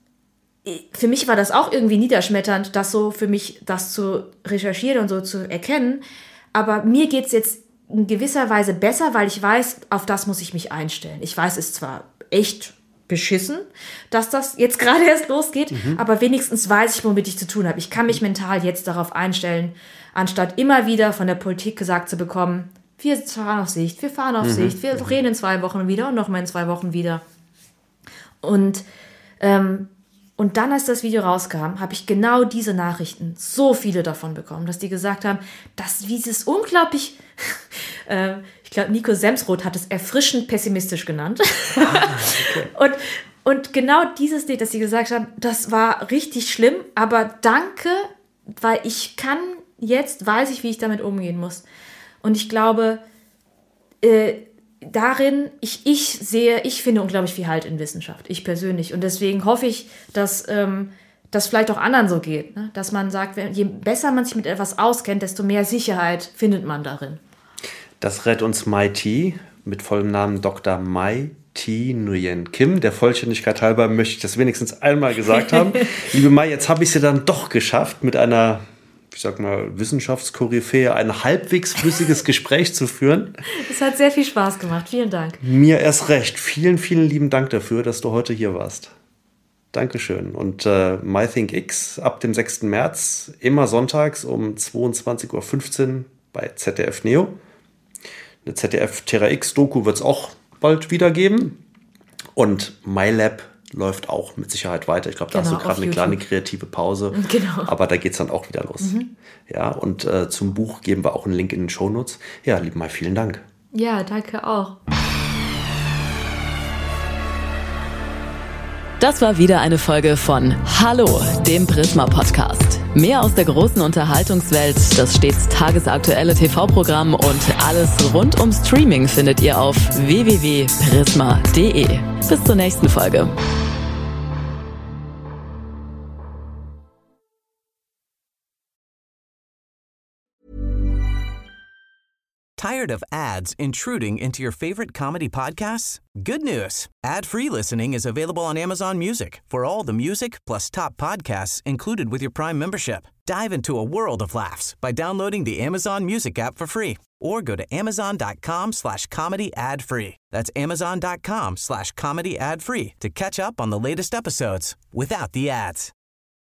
für mich war das auch irgendwie niederschmetternd, das so für mich, das zu recherchieren und so zu erkennen. Aber mir geht es jetzt in gewisser Weise besser, weil ich weiß, auf das muss ich mich einstellen. Ich weiß, es ist zwar echt beschissen, dass das jetzt gerade erst losgeht, mhm. aber wenigstens weiß ich, womit ich zu tun habe. Ich kann mich mental jetzt darauf einstellen, anstatt immer wieder von der Politik gesagt zu bekommen, wir fahren auf Sicht, wir fahren auf mhm. Sicht, wir reden in zwei Wochen wieder und nochmal in zwei Wochen wieder. Und, ähm, und dann, als das Video rauskam, habe ich genau diese Nachrichten, so viele davon bekommen, dass die gesagt haben, dass dieses unglaublich, äh, ich glaube, Nico Semsroth hat es erfrischend pessimistisch genannt. Ah, okay. und, und genau dieses Lied, dass sie gesagt haben, das war richtig schlimm, aber danke, weil ich kann, jetzt weiß ich, wie ich damit umgehen muss. Und ich glaube, äh, darin, ich, ich sehe, ich finde unglaublich viel Halt in Wissenschaft, ich persönlich. Und deswegen hoffe ich, dass ähm, das vielleicht auch anderen so geht. Ne? Dass man sagt, je besser man sich mit etwas auskennt, desto mehr Sicherheit findet man darin. Das rät uns Mai T, mit vollem Namen Doktor Mai T. Nguyen Kim. Der Vollständigkeit halber möchte ich das wenigstens einmal gesagt haben. Liebe Mai, jetzt habe ich es dann doch geschafft, mit einer, ich sag mal, Wissenschaftskoryphäe ein halbwegs flüssiges Gespräch zu führen. Es hat sehr viel Spaß gemacht. Vielen Dank. Mir erst recht. Vielen, vielen lieben Dank dafür, dass du heute hier warst. Dankeschön. Und äh, MyThinkX ab dem sechsten März, immer sonntags um zweiundzwanzig Uhr fünfzehn bei Z D F Neo. Eine Z D F Terra X-Doku wird es auch bald wieder geben. Und MyLab läuft auch mit Sicherheit weiter. Ich glaube, da genau, hast du gerade eine kleine kreative Pause. Genau. Aber da geht es dann auch wieder los. Mhm. Ja, und äh, zum Buch geben wir auch einen Link in den Shownotes. Ja, liebe Mai, vielen Dank. Ja, danke auch. Das war wieder eine Folge von Hallo, dem Prisma-Podcast. Mehr aus der großen Unterhaltungswelt, das stets tagesaktuelle T V-Programm und alles rund um Streaming findet ihr auf w w w punkt prisma punkt d e. Bis zur nächsten Folge. Tired of ads intruding into your favorite comedy podcasts? Good news. Ad-free listening is available on Amazon Music for all the music plus top podcasts included with your Prime membership. Dive into a world of laughs by downloading the Amazon Music app for free or go to amazon.com slash comedy ad free. That's amazon.com slash comedy ad free to catch up on the latest episodes without the ads.